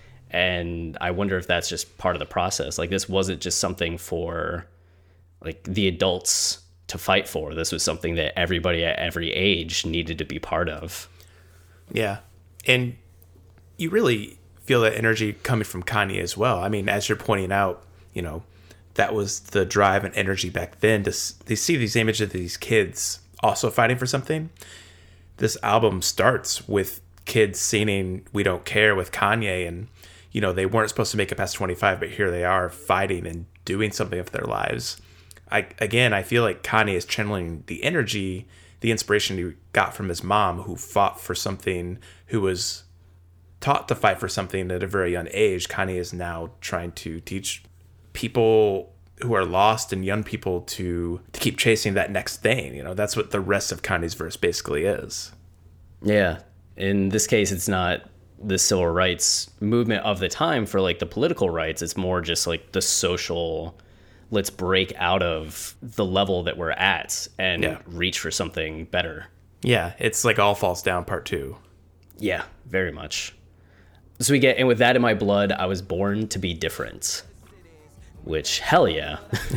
And I wonder if that's just part of the process. Like, this wasn't just something for like the adults to fight for. This was something that everybody at every age needed to be part of. Yeah. And you really feel that energy coming from Kanye as well. I mean, as you're pointing out, that was the drive and energy back then to see these images of these kids also fighting for something. This album starts with kids singing "We Don't Care" with Kanye, and they weren't supposed to make it past 25, but here they are fighting and doing something with their lives. I feel like Kanye is channeling the energy, the inspiration he got from his mom, who fought for something, who was taught to fight for something at a very young age. Kanye is now trying to teach people who are lost and young people to keep chasing that next thing. That's what the rest of Kanye's verse basically is. Yeah. In this case, it's not the civil rights movement of the time for like the political rights. It's more just like the social, let's break out of the level that we're at and reach for something better. Yeah. It's like All Falls Down Part 2. Yeah, very much. So we get, and with that in my blood, I was born to be different. Which, hell yeah. Yeah.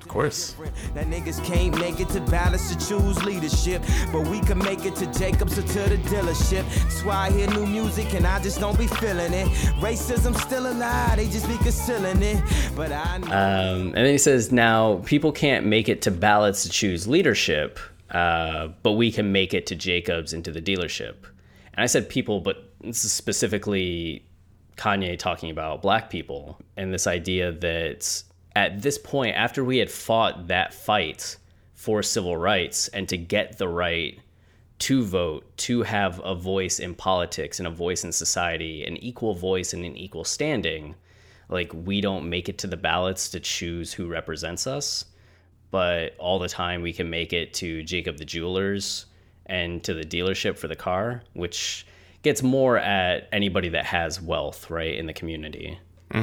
Of course. That niggas can't make it to balance to choose leadership, but we can make it to Jacobs or to the dealership. That's why I hear new music and I just don't be feeling it. Racism still alive, they just be concealing it. But I know. And then he says, now people can't make it to ballots to choose leadership, but we can make it to Jacobs into the dealership. And I said people, but this is specifically Kanye talking about black people and this idea that at this point, after we had fought that fight for civil rights and to get the right to vote, to have a voice in politics and a voice in society, an equal voice and an equal standing, like we don't make it to the ballots to choose who represents us, but all the time we can make it to Jacob the Jewelers and to the dealership for the car, which gets more at anybody that has wealth, right, in the community,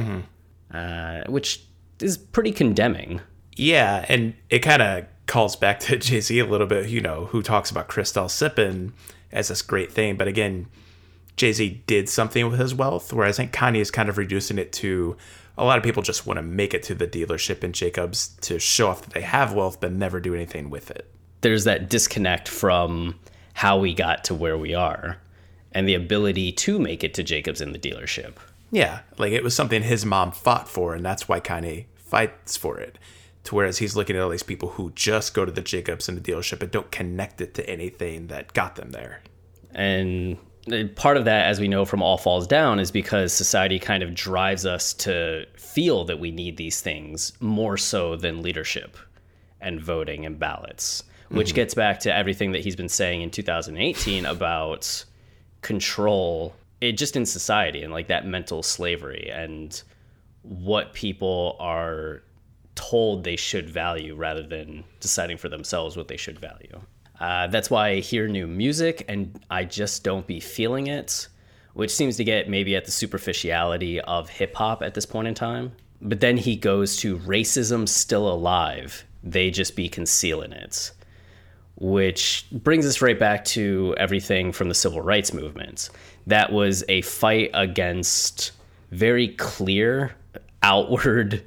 which is pretty condemning. Yeah, and it kind of calls back to Jay-Z a little bit, who talks about Cristal sipping as this great thing. But again, Jay-Z did something with his wealth, whereas I think Kanye is kind of reducing it to a lot of people just want to make it to the dealership in Jacobs to show off that they have wealth, but never do anything with it. There's that disconnect from how we got to where we are and the ability to make it to Jacobs in the dealership. Yeah, like it was something his mom fought for, and that's why Kanye fights for it. To whereas he's looking at all these people who just go to the Jacobs in the dealership and don't connect it to anything that got them there. And part of that, as we know from All Falls Down, is because society kind of drives us to feel that we need these things more so than leadership and voting and ballots, which gets back to everything that he's been saying in 2018 about control, just in society, and like that mental slavery and what people are told they should value rather than deciding for themselves what they should value. That's why I hear new music and I just don't be feeling it, which seems to get maybe at the superficiality of hip hop at this point in time. But then he goes to racism still alive, they just be concealing it, which brings us right back to everything from the civil rights movement. That was a fight against very clear outward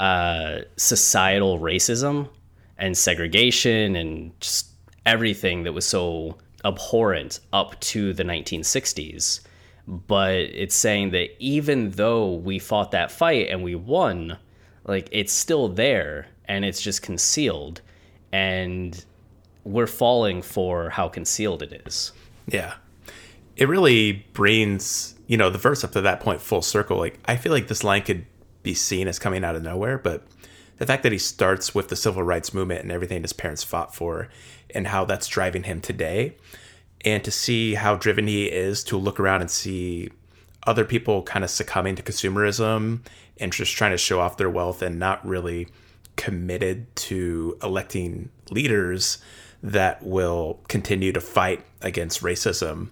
societal racism and segregation and just everything that was so abhorrent up to the 1960s. But it's saying that even though we fought that fight and we won, like it's still there and it's just concealed, and we're falling for how concealed it is. Yeah. It really brings, the verse up to that point full circle. Like, I feel like this line could be seen as coming out of nowhere, but the fact that he starts with the civil rights movement and everything his parents fought for and how that's driving him today, and to see how driven he is to look around and see other people kind of succumbing to consumerism and just trying to show off their wealth and not really committed to electing leaders that will continue to fight against racism.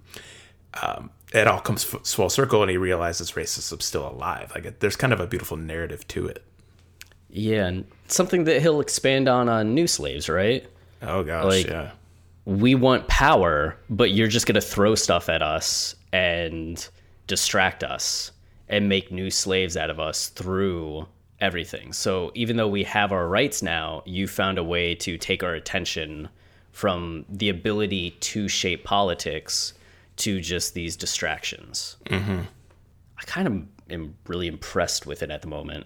It all comes full circle, and he realizes racism's still alive. Like, there's kind of a beautiful narrative to it. Yeah, and something that he'll expand on New Slaves, right? Oh gosh, yeah. We want power, but you're just gonna throw stuff at us and distract us and make new slaves out of us through everything. So even though we have our rights now, you found a way to take our attention from the ability to shape politics to just these distractions. Mm-hmm. I kind of am really impressed with it at the moment.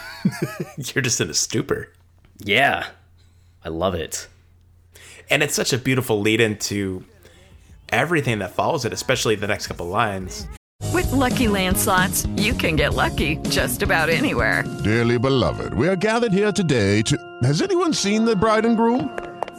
You're just in a stupor. Yeah, I love it. And it's such a beautiful lead into everything that follows it, especially the next couple lines. With Lucky Land Slots, you can get lucky just about anywhere. Dearly beloved, we are gathered here today to... Has anyone seen the bride and groom?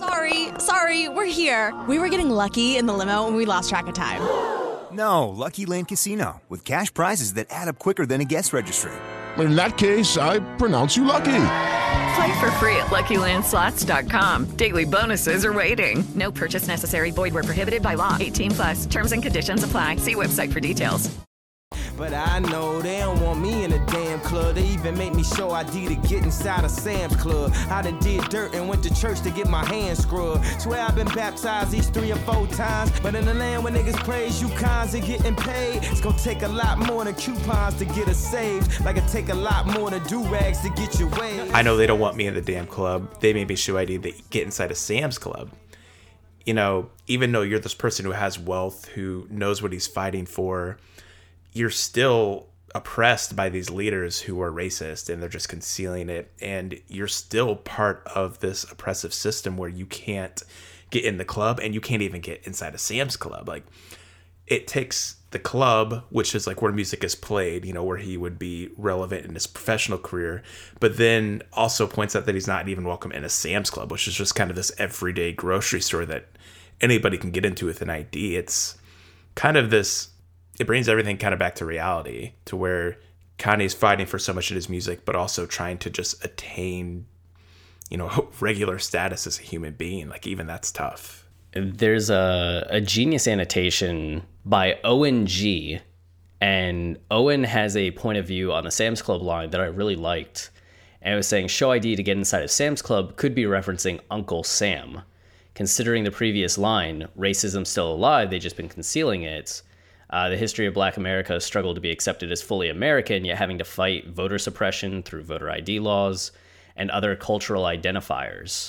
Sorry, we're here. We were getting lucky in the limo and we lost track of time. No, Lucky Land Casino, with cash prizes that add up quicker than a guest registry. In that case, I pronounce you lucky. Play for free at LuckyLandSlots.com. Daily bonuses are waiting. No purchase necessary. Void where prohibited by law. 18+. Terms and conditions apply. See website for details. But I know they don't want me in a damn club. They even make me show ID to get inside a Sam's Club. I done did dirt and went to church to get my hands scrubbed. Swear I've been baptized these 3 or 4 times. But in the land where niggas praise you cons and getting paid, it's gonna take a lot more than coupons to get us saved. Like it take a lot more than do-rags to get your way. I know they don't want me in the damn club. They made me show ID to get inside a Sam's Club. You know, even though you're this person who has wealth, who knows what he's fighting for, you're still oppressed by these leaders who are racist and they're just concealing it. And you're still part of this oppressive system where you can't get in the club and you can't even get inside a Sam's Club. Like, it takes the club, which is like where music is played, you know, where he would be relevant in his professional career, but then also points out that he's not even welcome in a Sam's Club, which is just kind of this everyday grocery store that anybody can get into with an ID. It's kind of this, it brings everything kind of back to reality, to where Kanye's fighting for so much in his music, but also trying to just attain, you know, regular status as a human being. Like, even that's tough. There's a genius annotation by Owen G, and Owen has a point of view on the Sam's Club line that I really liked. And it was saying, show ID to get inside of Sam's Club could be referencing Uncle Sam. Considering the previous line, racism still alive, they've just been concealing it. The history of Black America struggled to be accepted as fully American, yet having to fight voter suppression through voter ID laws and other cultural identifiers.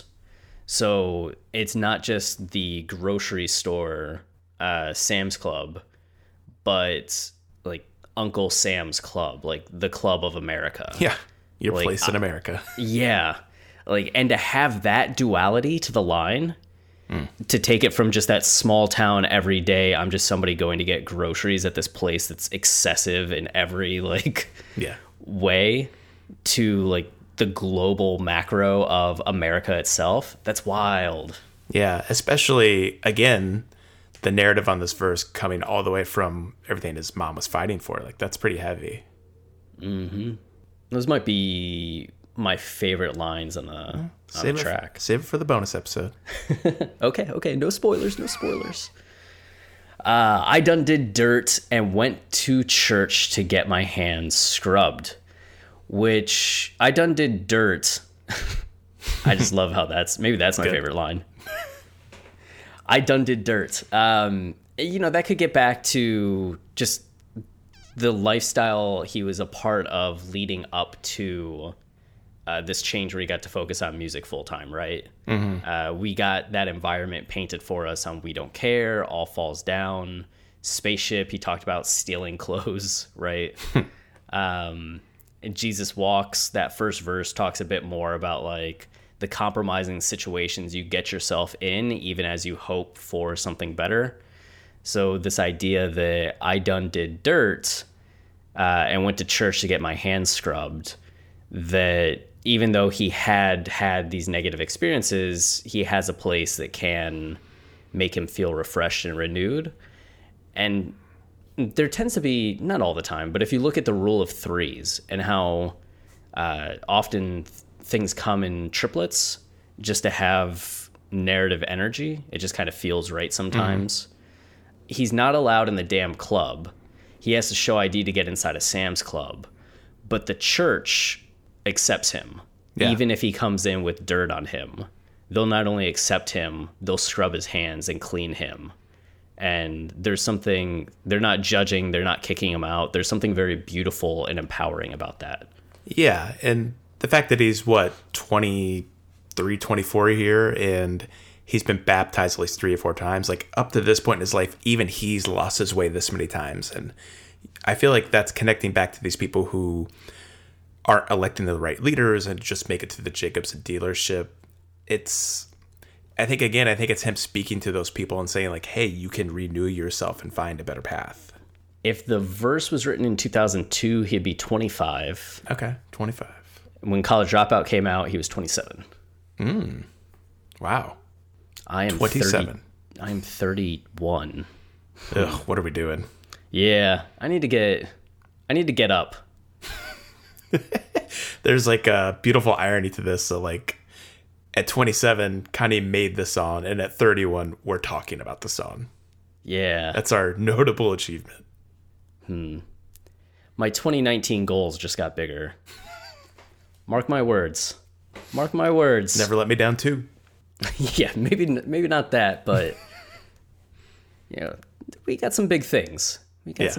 So it's not just the grocery store, Sam's Club, but like Uncle Sam's Club, like the Club of America. Yeah, your like, place in America. Yeah, like, and to have that duality to the line, to take it from just that small town every day, I'm just somebody going to get groceries at this place that's excessive in every way, to like the global macro of America itself. That's wild. Yeah, especially, again, the narrative on this verse coming all the way from everything his mom was fighting for. Like, that's pretty heavy. Those might be my favorite lines on the track. Save it for the bonus episode. Okay, no spoilers. I done did dirt and went to church to get my hands scrubbed. Which, I done did dirt. I just love how that's my favorite line. I done did dirt. You know, that could get back to just the lifestyle he was a part of leading up to this change where he got to focus on music full time, right? We got that environment painted for us on We Don't Care, All Falls Down, Spaceship. He talked about stealing clothes, right? And Jesus Walks, that first verse talks a bit more about like the compromising situations you get yourself in, even as you hope for something better. So this idea that I done did dirt and went to church to get my hands scrubbed, that even though he had these negative experiences, he has a place that can make him feel refreshed and renewed. And there tends to be, not all the time, but if you look at the rule of threes and how often things come in triplets just to have narrative energy, it just kind of feels right sometimes. He's not allowed in the damn club. He has to show ID to get inside a Sam's Club. But the church accepts him. Even if he comes in with dirt on him, they'll not only accept him, they'll scrub his hands and clean him. And there's something, they're not judging, they're not kicking him out. There's something very beautiful and empowering about that. Yeah, and the fact that he's, 23, 24 here, and he's been baptized at least 3 or 4 times. Like, up to this point in his life, even he's lost his way this many times. And I feel like that's connecting back to these people who aren't electing the right leaders and just make it to the Jacobson dealership. I think it's him speaking to those people and saying, like, hey, you can renew yourself and find a better path. If the verse was written in 2002, he'd be 25. Okay, 25. When College Dropout came out, he was 27. Wow. I am 27. I am 31. Ugh, what are we doing? Yeah, I need to get up. There's like a beautiful irony to this. So like at 27, Kanye made the song, and at 31, we're talking about the song. Yeah. That's our notable achievement. My 2019 goals just got bigger. Mark my words. Mark my words. Never let me down too. Yeah, maybe not that, but we got some big things. But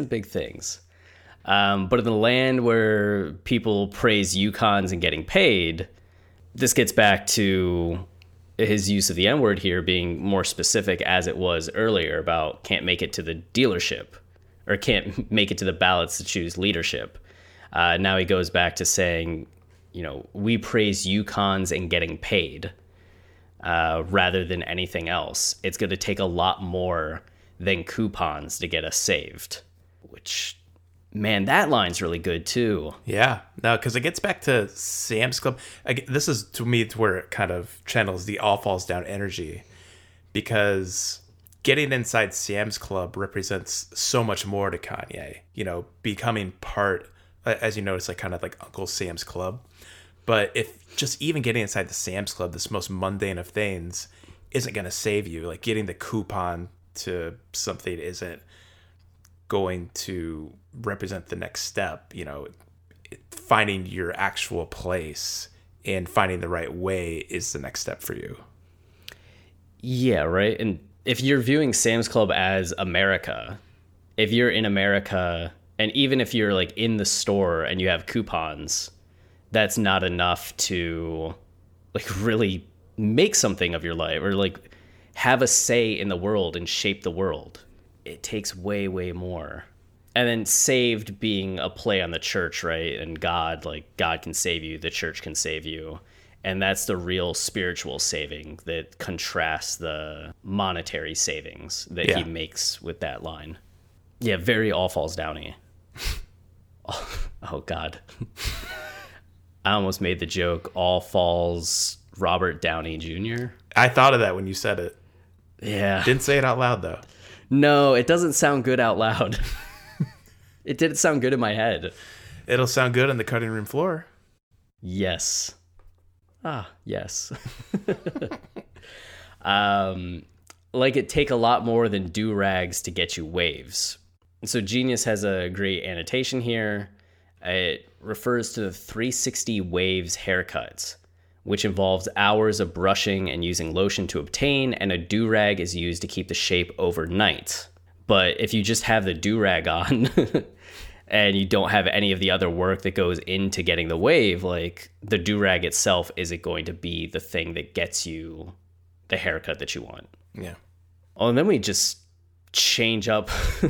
in the land where people praise Yukons and getting paid, this gets back to his use of the N-word here being more specific as it was earlier about can't make it to the dealership or can't make it to the ballots to choose leadership. Now he goes back to saying, we praise Yukons and getting paid rather than anything else. It's going to take a lot more than coupons to get us saved, which, man, that line's really good too. Yeah, no, because it gets back to Sam's Club. This is, to me, it's where it kind of channels the all falls down energy, because getting inside Sam's Club represents so much more to Kanye, becoming part, as you notice, like kind of like Uncle Sam's Club. But if just even getting inside the Sam's Club, this most mundane of things, isn't going to save you, like getting the coupon to something isn't going to represent the next step. Finding your actual place and finding the right way is the next step for you. Yeah, right. And if you're viewing Sam's Club as America, if you're in America, and even if you're like in the store and you have coupons, that's not enough to like really make something of your life or like have a say in the world and shape the world. It takes way, way more. And then saved being a play on the church, right? And God, like God can save you, the church can save you. And that's the real spiritual saving that contrasts the monetary savings that he makes with that line. Yeah, very All Falls Downy. Oh God. I almost made the joke, All Falls Robert Downey Jr. I thought of that when you said it. Yeah. Didn't say it out loud, though. No, it doesn't sound good out loud. It didn't sound good in my head. It'll sound good on the cutting room floor. Yes. Yes. Like it take a lot more than do-rags to get you waves. So Genius has a great annotation here. It refers to the 360 waves haircuts, which involves hours of brushing and using lotion to obtain, and a do-rag is used to keep the shape overnight. But if you just have the do-rag on and you don't have any of the other work that goes into getting the wave, like the do-rag itself isn't going to be the thing that gets you the haircut that you want. Yeah. Oh, and then we just change up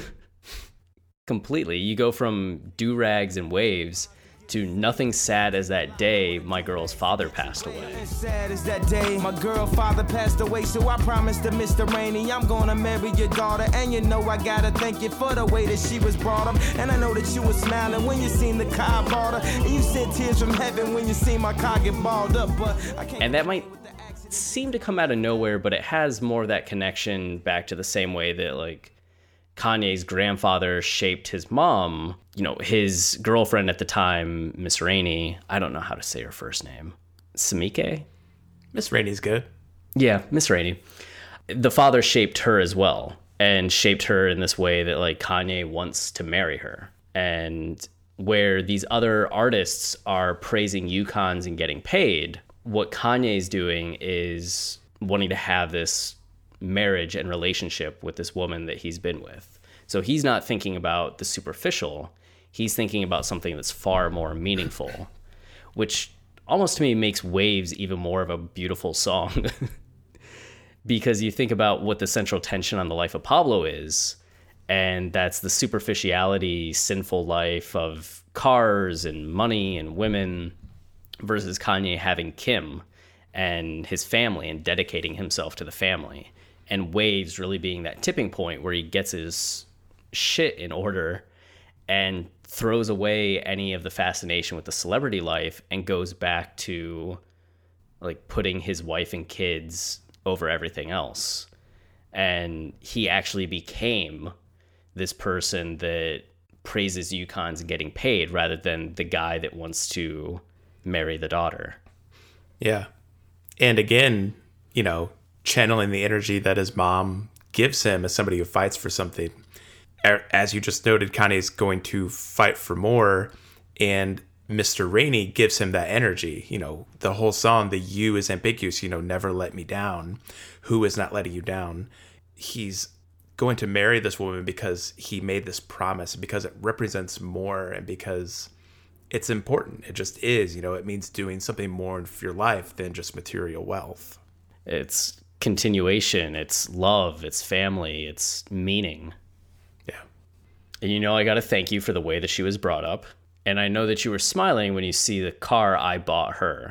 completely. You go from do-rags and waves to nothing sad as that day my girl's father passed away. Sad as that day my girl father passed away, so I promised to Mr. Rainey I'm gonna marry your daughter, and I gotta thank you for the way that she was brought up, and I know that you were smiling when you seen the car bought her, and you sent tears from heaven when you seen my car get balled up, but I can't. And that might seem to come out of nowhere, but it has more of that connection back to the same way that like Kanye's grandfather shaped his mom. His girlfriend at the time, Miss Rainey, I don't know how to say her first name. Samike? Miss Rainey's good. Yeah, Miss Rainey. The father shaped her as well, and shaped her in this way that like Kanye wants to marry her. And where these other artists are praising Yukons and getting paid, what Kanye's doing is wanting to have this marriage and relationship with this woman that he's been with. So he's not thinking about the superficial. He's thinking about something that's far more meaningful, which almost to me makes Waves even more of a beautiful song. Because you think about what the central tension on the life of Pablo is, and that's the superficiality, sinful life of cars and money and women, versus Kanye having Kim and his family and dedicating himself to the family. And Waves really being that tipping point where he gets his shit in order and throws away any of the fascination with the celebrity life and goes back to like putting his wife and kids over everything else. And he actually became this person that praises Yukons and getting paid rather than the guy that wants to marry the daughter. Yeah. And again, channeling the energy that his mom gives him as somebody who fights for something. as you just noted, Kanye's going to fight for more, and Mr. Rainey gives him that energy. You know, the whole song, the you is ambiguous, you know, never let me down. Who is not letting you down? He's going to marry this woman because he made this promise, because it represents more, and because it's important. It just is, you know, it means doing something more for your life than just material wealth. It's continuation, it's love, it's family, it's meaning. Yeah. And you know, I got to thank you for the way that she was brought up. And I know that you were smiling when you see the car I bought her.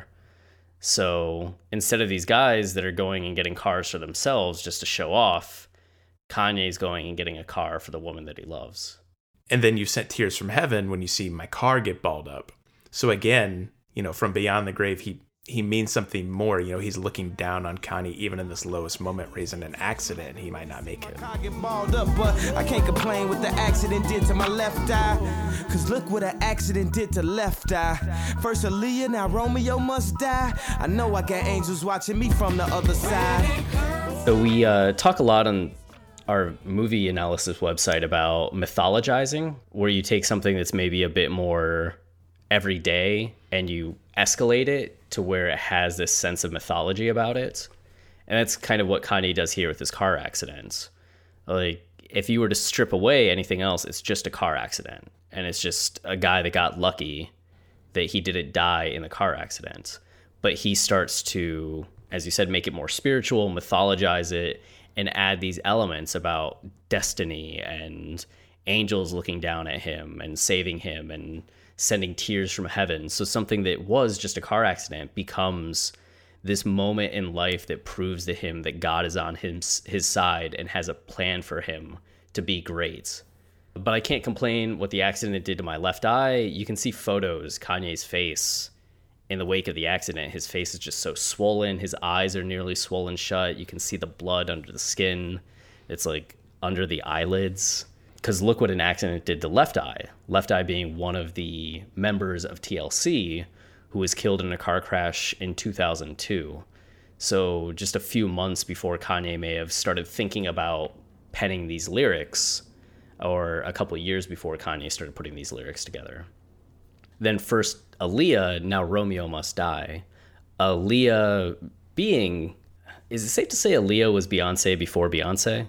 So instead of these guys that are going and getting cars for themselves just to show off, Kanye's going and getting a car for the woman that he loves. And then you sent tears from heaven when you see my car get balled up. So again, you know, from beyond the grave, he means something more. You know, he's looking down on Kanye even in this lowest moment, raising an accident. He might not make it. I get balled up, but I can't complain what the accident did to my left eye. Cause look what an accident did to left eye. First Aaliyah, now Romeo must die. I know I got angels watching me from the other side. So we talk a lot on our movie analysis website about mythologizing, where you take something that's maybe a bit more everyday and you escalate it to where it has this sense of mythology about it. And that's kind of what Kanye does here with his car accident. Like, if you were to strip away anything else, it's just a car accident. And it's just a guy that got lucky that he didn't die in the car accident. But he starts to, as you said, make it more spiritual, mythologize it, and add these elements about destiny and angels looking down at him and saving him and sending tears from heaven. So something that was just a car accident becomes this moment in life that proves to him that God is on his side and has a plan for him to be great. But I can't complain what the accident did to my left eye. You can see photos, Kanye's face in the wake of the accident. His face is just so swollen. His eyes are nearly swollen shut. You can see the blood under the skin. It's like under the eyelids. Because look what an accident did to Left Eye. Left Eye being one of the members of TLC who was killed in a car crash in 2002. So just a few months before Kanye may have started thinking about penning these lyrics, or a couple of years before Kanye started putting these lyrics together. Then first Aaliyah, now Romeo Must Die. Aaliyah being, is it safe to say Aaliyah was Beyonce before Beyonce?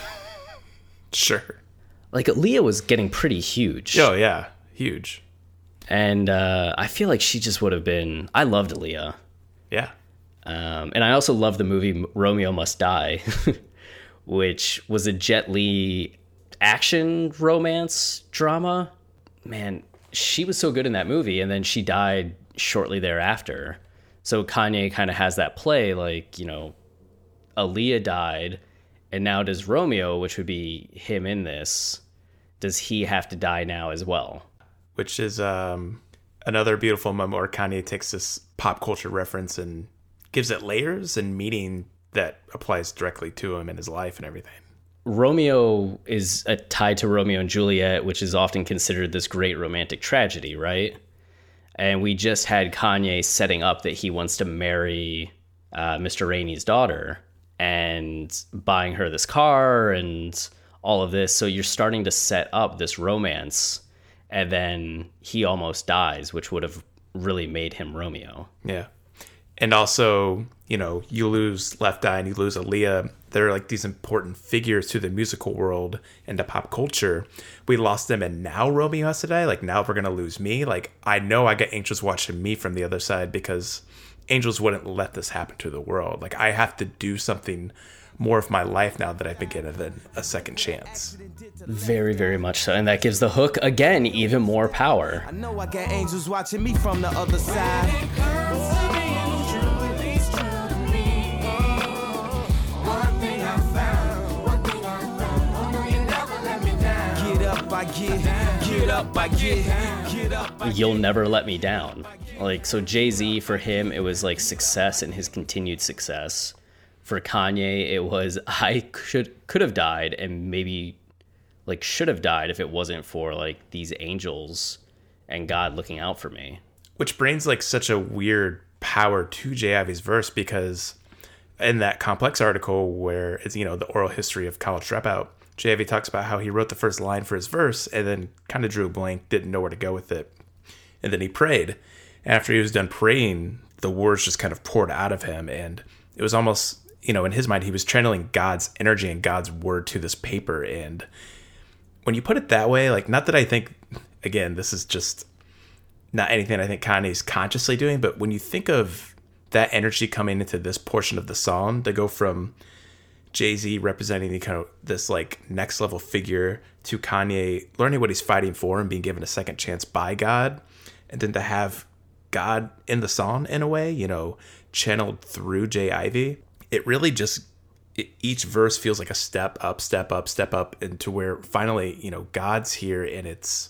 Sure. Like, Aaliyah was getting pretty huge. Oh, yeah. Huge. And I feel like she just would have been... I loved Aaliyah. Yeah. And I also loved the movie Romeo Must Die, which was a Jet Li action romance drama. Man, she was so good in that movie, and then she died shortly thereafter. So Kanye kind of has that play, like, you know, Aaliyah died, and now does Romeo, which would be him in this, does he have to die now as well? Which is another beautiful moment where Kanye takes this pop culture reference and gives it layers and meaning that applies directly to him in his life and everything. Romeo is tied to Romeo and Juliet, which is often considered this great romantic tragedy, right? And we just had Kanye setting up that he wants to marry Mr. Rainey's daughter and buying her this car and all of this. So you're starting to set up this romance, and then he almost dies, which would have really made him Romeo. Yeah. And also, you know, you lose Left Eye and you lose Aaliyah. They're like these important figures to the musical world and to pop culture. We lost them, and now Romeo has to die. Like, now we're going to lose me. Like, I know I got angels watching me from the other side because angels wouldn't let this happen to the world. Like, I have to do something more of my life now that I've been given a second chance. Very, very much so. And that gives the hook, again, even more power. I know I got angels watching me from the other side. You'll never let me down. Like, so Jay-Z, for him, it was like success and his continued success. For Kanye, it was I could have died, and maybe like should have died if it wasn't for like these angels and God looking out for me. Which brings like such a weird power to J. Ivy's verse, because in that Complex article where it's, you know, the oral history of College Dropout, J.I.V. talks about how he wrote the first line for his verse and then kind of drew a blank, didn't know where to go with it. And then he prayed. After he was done praying, the words just kind of poured out of him. And it was almost, in his mind, he was channeling God's energy and God's word to this paper. And when you put it that way, like, not that I think, again, this is just not anything I think Kanye's consciously doing, but when you think of that energy coming into this portion of the song, to go from Jay-Z representing the kind of this like next level figure to Kanye learning what he's fighting for and being given a second chance by God, and then to have God in the song in a way, channeled through J.I.V., it really just, each verse feels like a step up into where finally, God's here, and it's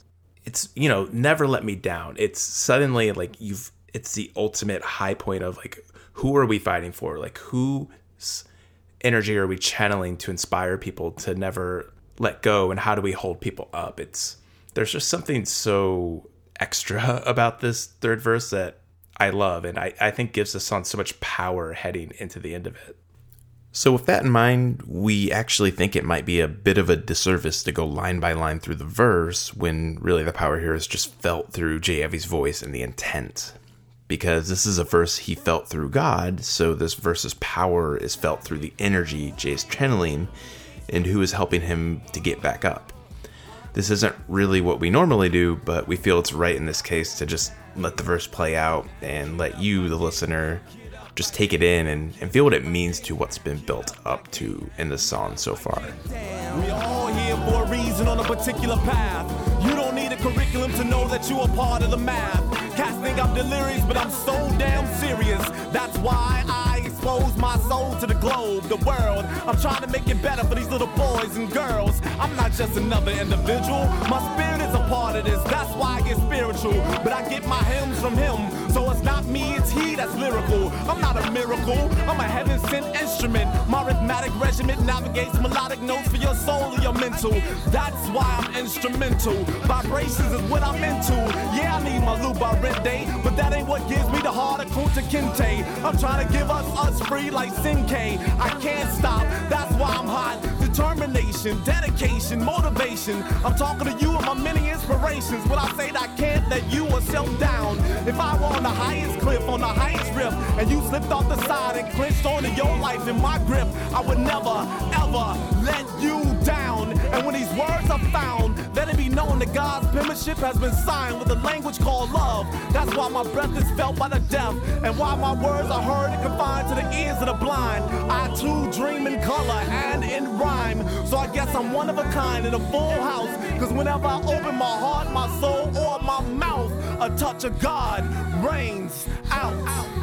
never let me down. It's suddenly like it's the ultimate high point of like, who are we fighting for? Like, whose energy are we channeling to inspire people to never let go, and how do we hold people up? There's just something so extra about this third verse that I love, and I think gives the song so much power heading into the end of it. So with that in mind, we actually think it might be a bit of a disservice to go line by line through the verse when really the power here is just felt through J.I.V.'s voice and the intent. Because this is a verse he felt through God, so this verse's power is felt through the energy Jay's channeling and who is helping him to get back up. This isn't really what we normally do, but we feel it's right in this case to just let the verse play out and let you, the listener, just take it in and feel what it means to what's been built up to in this song so far. We all here for a reason on a particular path. You don't need a curriculum to know that you are part of the math. Cats think I'm delirious, but I'm so damn serious. That's why I expose my soul to the globe, the world. I'm trying to make it better for these little boys and girls. I'm not just another individual. My spirit is a part of this. That's why I get spiritual. But I get my hymns from him. So it's not me, it's he that's lyrical. I'm not a miracle. I'm a heaven-sent instrument. My rhythmic regiment navigates melodic notes for your soul or your mental. That's why I'm instrumental. Vibrations is what I'm into. Yeah, I need my Luba Rende, but that ain't what gives me the heart of Kunta Kinte. I'm trying to give us free like Sinke. I can't stop, that's why I'm hot. Determination, dedication, motivation. I'm talking to you and my many inspirations. When I say that I can't let you or self down. If I were on the highest cliff, on the highest rift, and you slipped off the side and clinched onto your life in my grip, I would never, ever let you down. And when these words are found, let it be known that God's penmanship has been signed with a language called love. That's why my breath is felt by the deaf, and why my words are heard and confined to the ears of the blind. I too dream in color and in rhyme, so I guess I'm one of a kind in a full house. Cause whenever I open my heart, my soul, or my mouth, a touch of God rains out.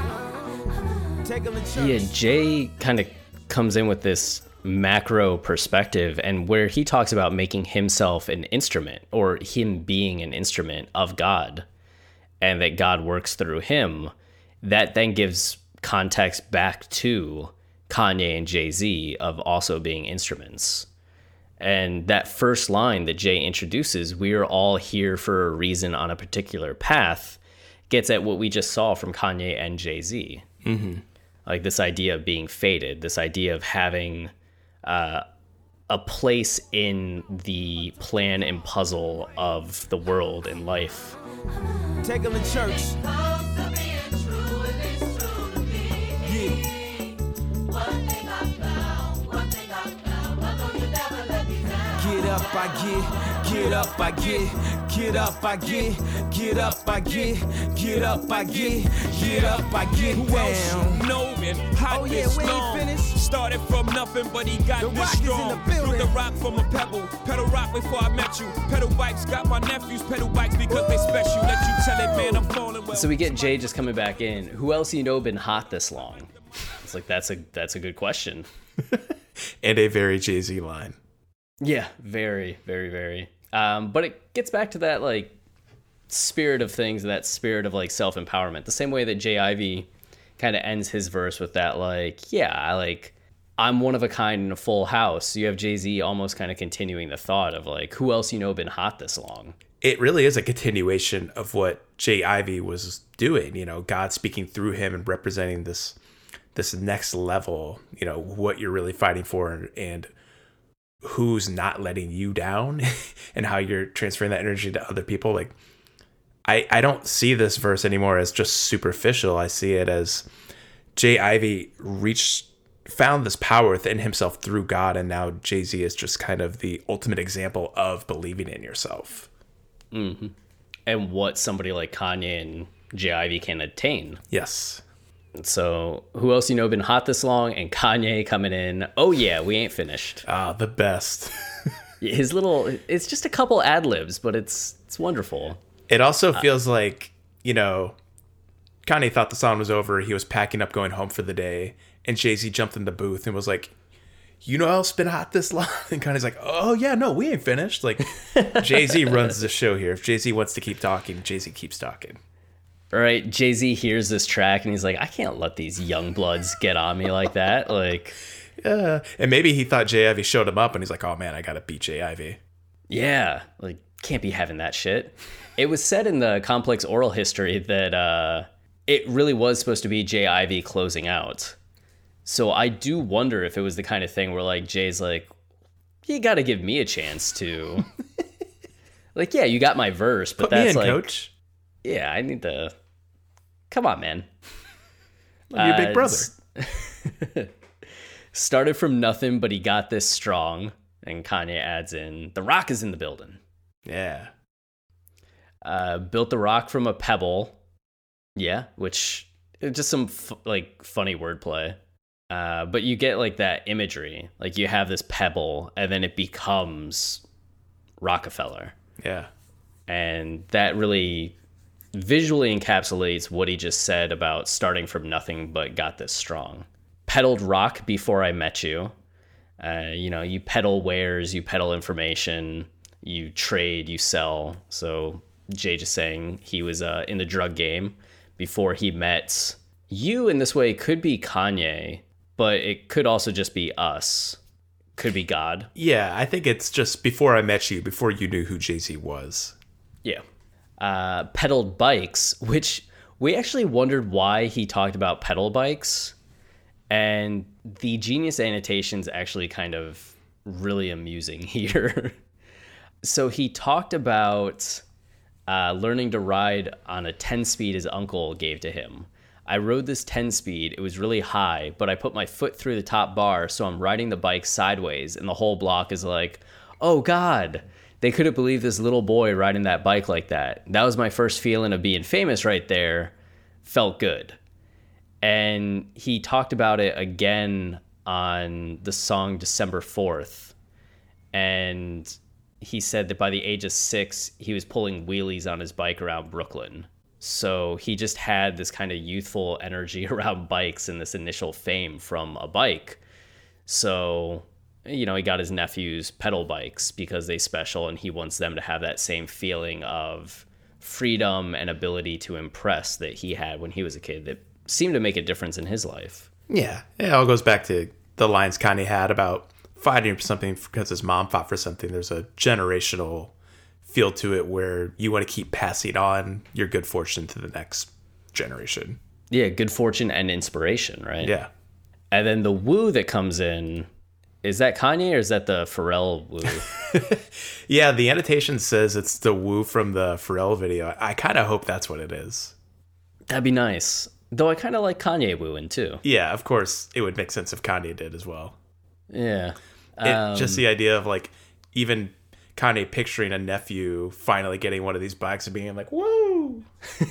Yeah, Jay kind of comes in with this macro perspective, and where he talks about making himself an instrument, or him being an instrument of God, and that God works through him. That then gives context back to Kanye and Jay-Z of also being instruments. And that first line that Jay introduces, we are all here for a reason on a particular path, gets at what we just saw from Kanye and Jay-Z. Mm-hmm. Like this idea of being fated, this idea of having a place in the plan and puzzle of the world and life. Take them to church. Get up, I get up, I get up, I get up, I get up, I get up, I get Who else you know and hot this long? Started from nothing, but he got this strong. Threw the rock from a pebble. Pedal rock before I met you. Pedal bikes got my nephews pedal bikes because they special. Let you tell it, man, I'm falling well. So we get Jay just coming back in. Who else you know been hot this long? It's like that's a good question. And a very Jay-Z line. Yeah, very, very, very. But it gets back to that like spirit of things, that spirit of like self-empowerment. The same way that J.I.V. kind of ends his verse with that like, yeah, like I'm one of a kind in a full house. You have Jay-Z almost kind of continuing the thought of like, who else you know been hot this long? It really is a continuation of what J.I.V. was doing, God speaking through him and representing this next level, what you're really fighting for and who's not letting you down and how you're transferring that energy to other people. Like, I don't see this verse anymore as just superficial. I see it as Jay Ivy found this power within himself through God, and now Jay-Z is just kind of the ultimate example of believing in yourself. Mm-hmm. And what somebody like Kanye and Jay Ivy can attain. Yes. So who else been hot this long? And Kanye coming in. Oh yeah, we ain't finished. Ah, the best. His it's just a couple ad libs, but it's wonderful. It also feels like, Kanye thought the song was over. He was packing up, going home for the day. And Jay-Z jumped in the booth and was like, you know else been hot this long? And Kanye's like, oh, yeah, no, we ain't finished. Like, Jay-Z runs the show here. If Jay-Z wants to keep talking, Jay-Z keeps talking. All right, Jay-Z hears this track and he's like, I can't let these young bloods get on me like that. Like, yeah. And maybe he thought Jay Ivy showed him up and he's like, oh, man, I got to beat Jay Ivy. Yeah, like, can't be having that shit. It was said in the Complex oral history that it really was supposed to be Jay Ivy closing out. So I do wonder if it was the kind of thing where, like, Jay's like, you got to give me a chance to... like, yeah, you got my verse, but Put that's me in, like... coach. Yeah, I need to... Come on, man. I'm your big brother. Started from nothing, but he got this strong. And Kanye adds in, The Rock is in the building. Yeah. Built the rock from a pebble. Yeah, which... just some funny wordplay. But you get like that imagery. Like you have this pebble and then it becomes Rockefeller. Yeah. And that really visually encapsulates what he just said about starting from nothing but got this strong. Peddled rock before I met you. You peddle wares, you peddle information, you trade, you sell. So Jay just saying he was in the drug game before he met you. In this way could be Kanye, but it could also just be us. Could be God. Yeah, I think it's just before I met you, before you knew who Jay-Z was. Yeah. Pedaled bikes, which we actually wondered why he talked about pedal bikes. And the Genius annotation's actually kind of really amusing here. So he talked about learning to ride on a 10-speed his uncle gave to him. I rode this 10-speed. It was really high, but I put my foot through the top bar, so I'm riding the bike sideways, and the whole block is like, oh, God, they couldn't believe this little boy riding that bike like that. That was my first feeling of being famous right there. Felt good. And he talked about it again on the song December 4th, and he said that by the age of 6, he was pulling wheelies on his bike around Brooklyn. So he just had this kind of youthful energy around bikes and this initial fame from a bike. So, he got his nephews pedal bikes because they special, and he wants them to have that same feeling of freedom and ability to impress that he had when he was a kid that seemed to make a difference in his life. Yeah, it all goes back to the lines Kanye had about fighting for something because his mom fought for something. There's a generational feel to it where you want to keep passing on your good fortune to the next generation. Yeah, good fortune and inspiration, right? Yeah. And then the woo that comes in, is that Kanye or is that the Pharrell woo? Yeah, the annotation says it's the woo from the Pharrell video. I kind of hope that's what it is. That'd be nice. Though I kind of like Kanye wooing too. Yeah, of course, it would make sense if Kanye did as well. Yeah. Just the idea of like even Kanye picturing a nephew finally getting one of these bikes and being like, woo!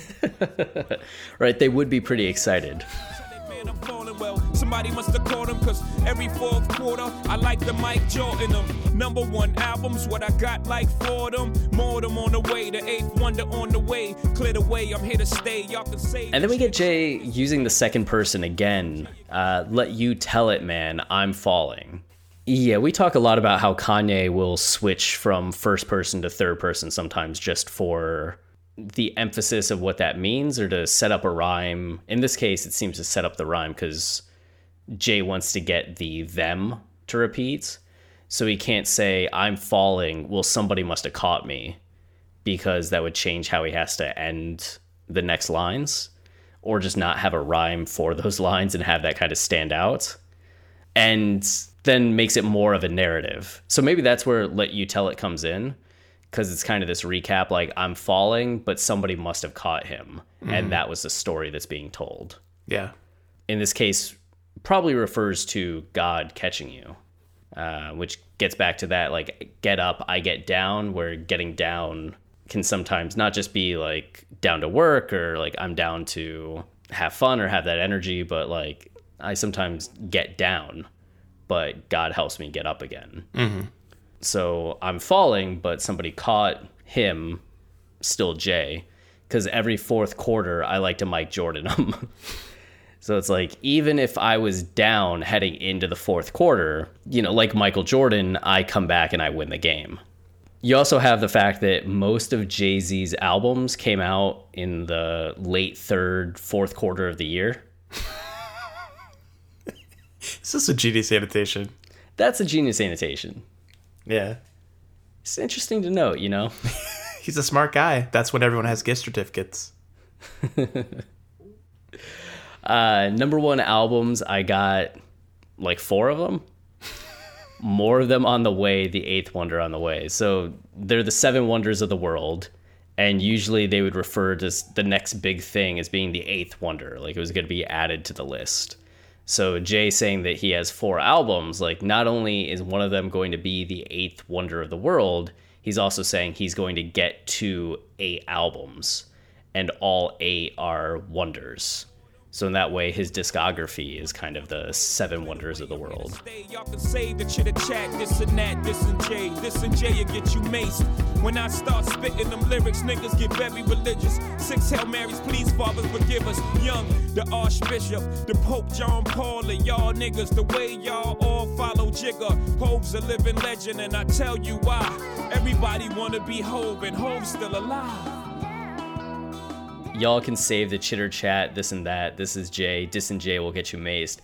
Right, they would be pretty excited. I'm falling well. Somebody must have called him, cause every fourth quarter I like the Mike Jordan them. #1 albums, what I got like for them. More of them on the way, the 8th wonder on the way. Clear the way, I'm here to stay. Y'all can say. And then we get Jay using the second person again. Let you tell it, man, I'm falling. Yeah, we talk a lot about how Kanye will switch from first person to third person sometimes just for the emphasis of what that means or to set up a rhyme. In this case, it seems to set up the rhyme because Jay wants to get the them to repeat. So he can't say, I'm falling, well, somebody must have caught me, because that would change how he has to end the next lines, or just not have a rhyme for those lines and have that kind of stand out. And then makes it more of a narrative. So maybe that's where Let You Tell It comes in, because it's kind of this recap, like, I'm falling, but somebody must have caught him. And that was the story that's being told. Yeah. In this case, probably refers to God catching you, which gets back to that, like, get up, I get down, where getting down can sometimes not just be, like, down to work or, like, I'm down to have fun or have that energy, but, like, I sometimes get down, but God helps me get up again. So I'm falling, but somebody caught him, still Jay, because every fourth quarter I like to Mike Jordan him. So it's like, even if I was down heading into the fourth quarter, you know, like Michael Jordan, I come back and I win the game. You also have the fact that most of Jay-Z's albums came out in the late third, fourth quarter of the year. Is this a genius annotation? That's a genius annotation. Yeah. It's interesting to note, you know? He's a smart guy. That's when everyone has gift certificates. Number one albums, I got like 4 of them. More of them on the way, the 8th wonder on the way. So they're the 7 wonders of the world. And usually they would refer to the next big thing as being the 8th wonder. Like it was going to be added to the list. So Jay saying that he has 4 albums, like not only is one of them going to be the 8th wonder of the world, he's also saying he's going to get to 8 albums, and all 8 are wonders. So in that way, his discography is kind of the 7 wonders of the world. Y'all can say the chitter chat, this and that, this and Jay will get you maced. When I start spitting them lyrics, niggas get very religious. 6 Hail Marys, please, Father, forgive us. Young, the Archbishop, the Pope John Paul, and y'all niggas, the way y'all all follow Jigga. Hove's a living legend, and I tell you why. Everybody wanna be Hove, and Hove's still alive. Y'all can save the chitter chat, this and that, this is Jay, Dis and Jay will get you maced.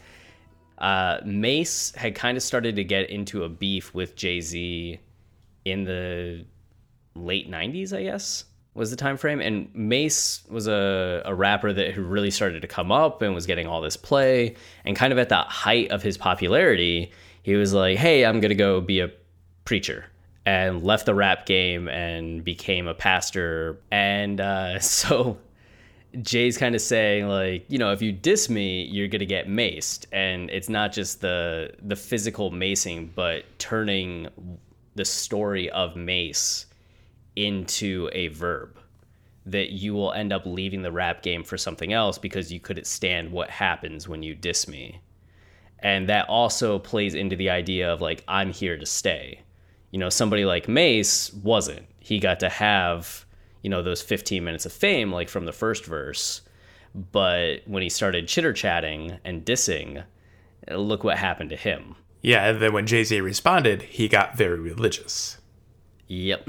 Mace had kind of started to get into a beef with Jay-Z in the late 90s, I guess, was the time frame. And Mace was a rapper that who really started to come up and was getting all this play. And kind of at the height of his popularity, he was like, hey, I'm going to go be a preacher. And left the rap game and became a pastor. And so Jay's kind of saying, like, you know, if you diss me, you're going to get maced. And it's not just the physical macing, but turning the story of mace into a verb, that you will end up leaving the rap game for something else because you couldn't stand what happens when you diss me. And that also plays into the idea of, like, I'm here to stay. You know, somebody like Mace wasn't. He got to have, you know, those 15 minutes of fame, like from the first verse. But when he started chitter-chatting and dissing, look what happened to him. Yeah, and then when Jay-Z responded, he got very religious. Yep.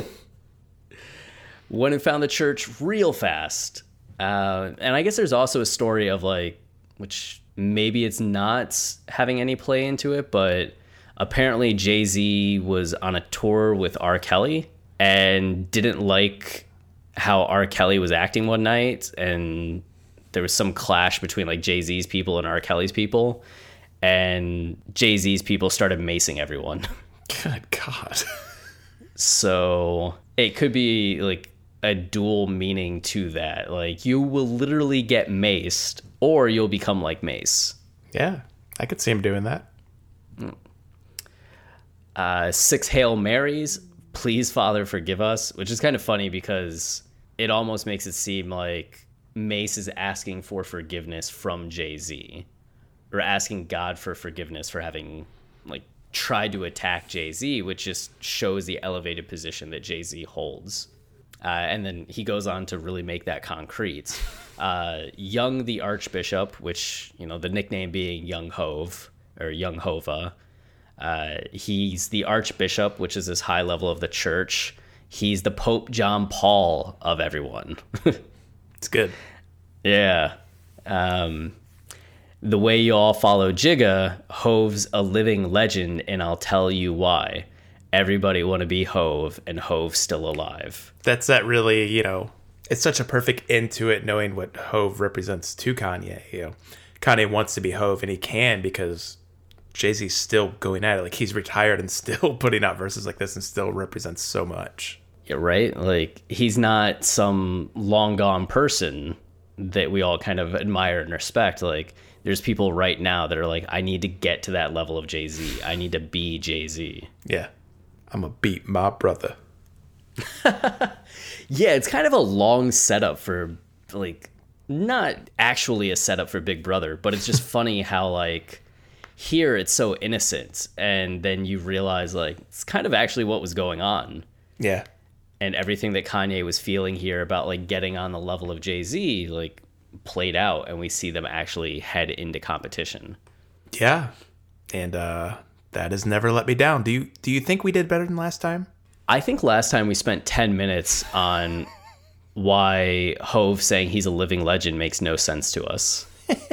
Went and found the church real fast. And I guess there's also a story of, like, which maybe it's not having any play into it, but apparently Jay-Z was on a tour with R. Kelly and didn't like how R. Kelly was acting one night, and there was some clash between, like, Jay-Z's people and R. Kelly's people, and Jay-Z's people started macing everyone. Good God. So it could be, like, a dual meaning to that. Like, you will literally get maced, or you'll become like Mace. Yeah, I could see him doing that. 6 Hail Marys, please, Father, forgive us, which is kind of funny because it almost makes it seem like Mace is asking for forgiveness from Jay-Z, or asking God for forgiveness for having, like, tried to attack Jay-Z, which just shows the elevated position that Jay-Z holds. And then he goes on to really make that concrete. Young the Archbishop, which, you know, the nickname being Young Hove, or Young Hova. He's the Archbishop, which is this high level of the church. He's the Pope John Paul of everyone. It's good. Yeah. The way you all follow Jigga, Hove's a living legend, and I'll tell you why. Everybody want to be Hove, and Hove's still alive. That's that really, you know, it's such a perfect end to it, knowing what Hove represents to Kanye. You know, Kanye wants to be Hove, and he can because Jay-Z's still going at it. Like, he's retired and still putting out verses like this and still represents so much. Yeah, right? Like, he's not some long gone person that we all kind of admire and respect. Like, there's people right now that are like, I need to get to that level of Jay-Z. I need to be Jay-Z. Yeah. I'm going to beat my brother. Yeah, it's kind of a long setup for, like, not actually a setup for Big Brother, but it's just funny how, like, here it's so innocent, and then you realize, like, it's kind of actually what was going on. Yeah. And everything that Kanye was feeling here about, like, getting on the level of Jay-Z, like, played out, and we see them actually head into competition. Yeah. And that has never let me down. Do you think we did better than last time? I think last time we spent 10 minutes on why Hove saying he's a living legend makes no sense to us.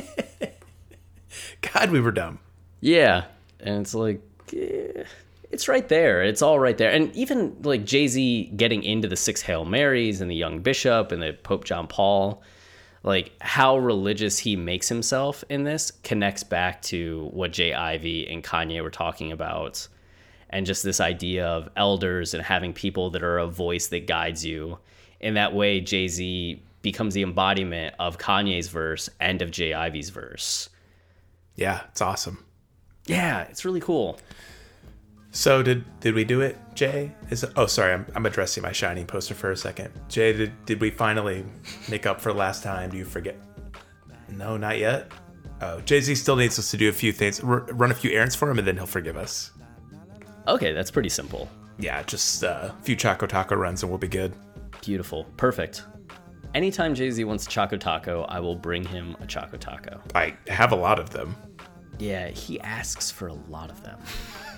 God, we were dumb. Yeah. And it's like, it's right there. It's all right there. And even like Jay-Z getting into the 6 Hail Marys and the young bishop and the Pope John Paul, like how religious he makes himself in this connects back to what Jay Ivey and Kanye were talking about. And just this idea of elders and having people that are a voice that guides you. In that way, Jay-Z becomes the embodiment of Kanye's verse and of Jay Ivey's verse. Yeah, it's awesome. Yeah, it's really cool. So did we do it, Jay? Sorry, I'm addressing my Shining poster for a second. Jay, did we finally make up for last time? Do you forget? No, not yet. Oh, Jay-Z still needs us to do a few things, run a few errands for him, and then he'll forgive us. Okay, that's pretty simple. Yeah, just a few Choco Taco runs and we'll be good. Beautiful. Perfect. Anytime Jay-Z wants a Choco Taco, I will bring him a Choco Taco. I have a lot of them. Yeah, he asks for a lot of them.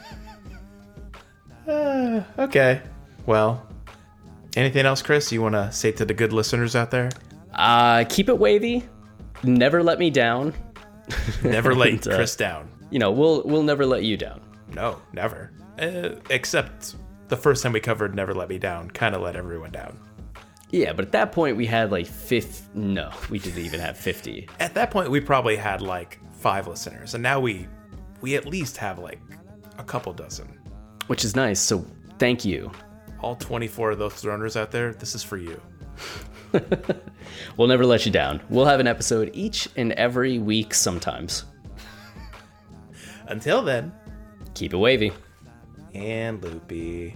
Okay. Well, anything else, Chris, you want to say to the good listeners out there? Keep it wavy. Never let me down. Never let Chris down. You know, we'll never let you down. No, never. Except the first time we covered Never Let Me Down, kind of let everyone down. Yeah, but at that point we had like we didn't even have 50. At that point we probably had like 5 listeners, and now we at least have like a couple dozen. Which is nice, so thank you. All 24 of those throners out there, this is for you. We'll never let you down. We'll have an episode each and every week sometimes. Until then, keep it wavy. And loopy.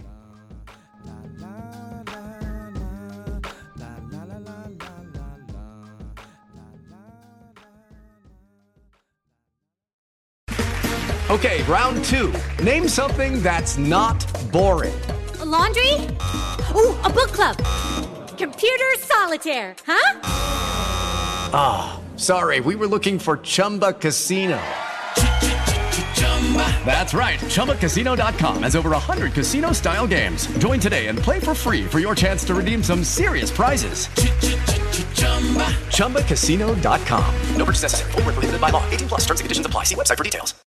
Okay, round 2. Name something that's not boring. A laundry? Ooh, a book club. Computer solitaire, huh? Ah, sorry, we were looking for Chumba Casino. That's right, ChumbaCasino.com has over 100 casino-style games. Join today and play for free for your chance to redeem some serious prizes. ChumbaCasino.com. No purchase necessary. Void where prohibited by law. 18+ terms and conditions apply. See website for details.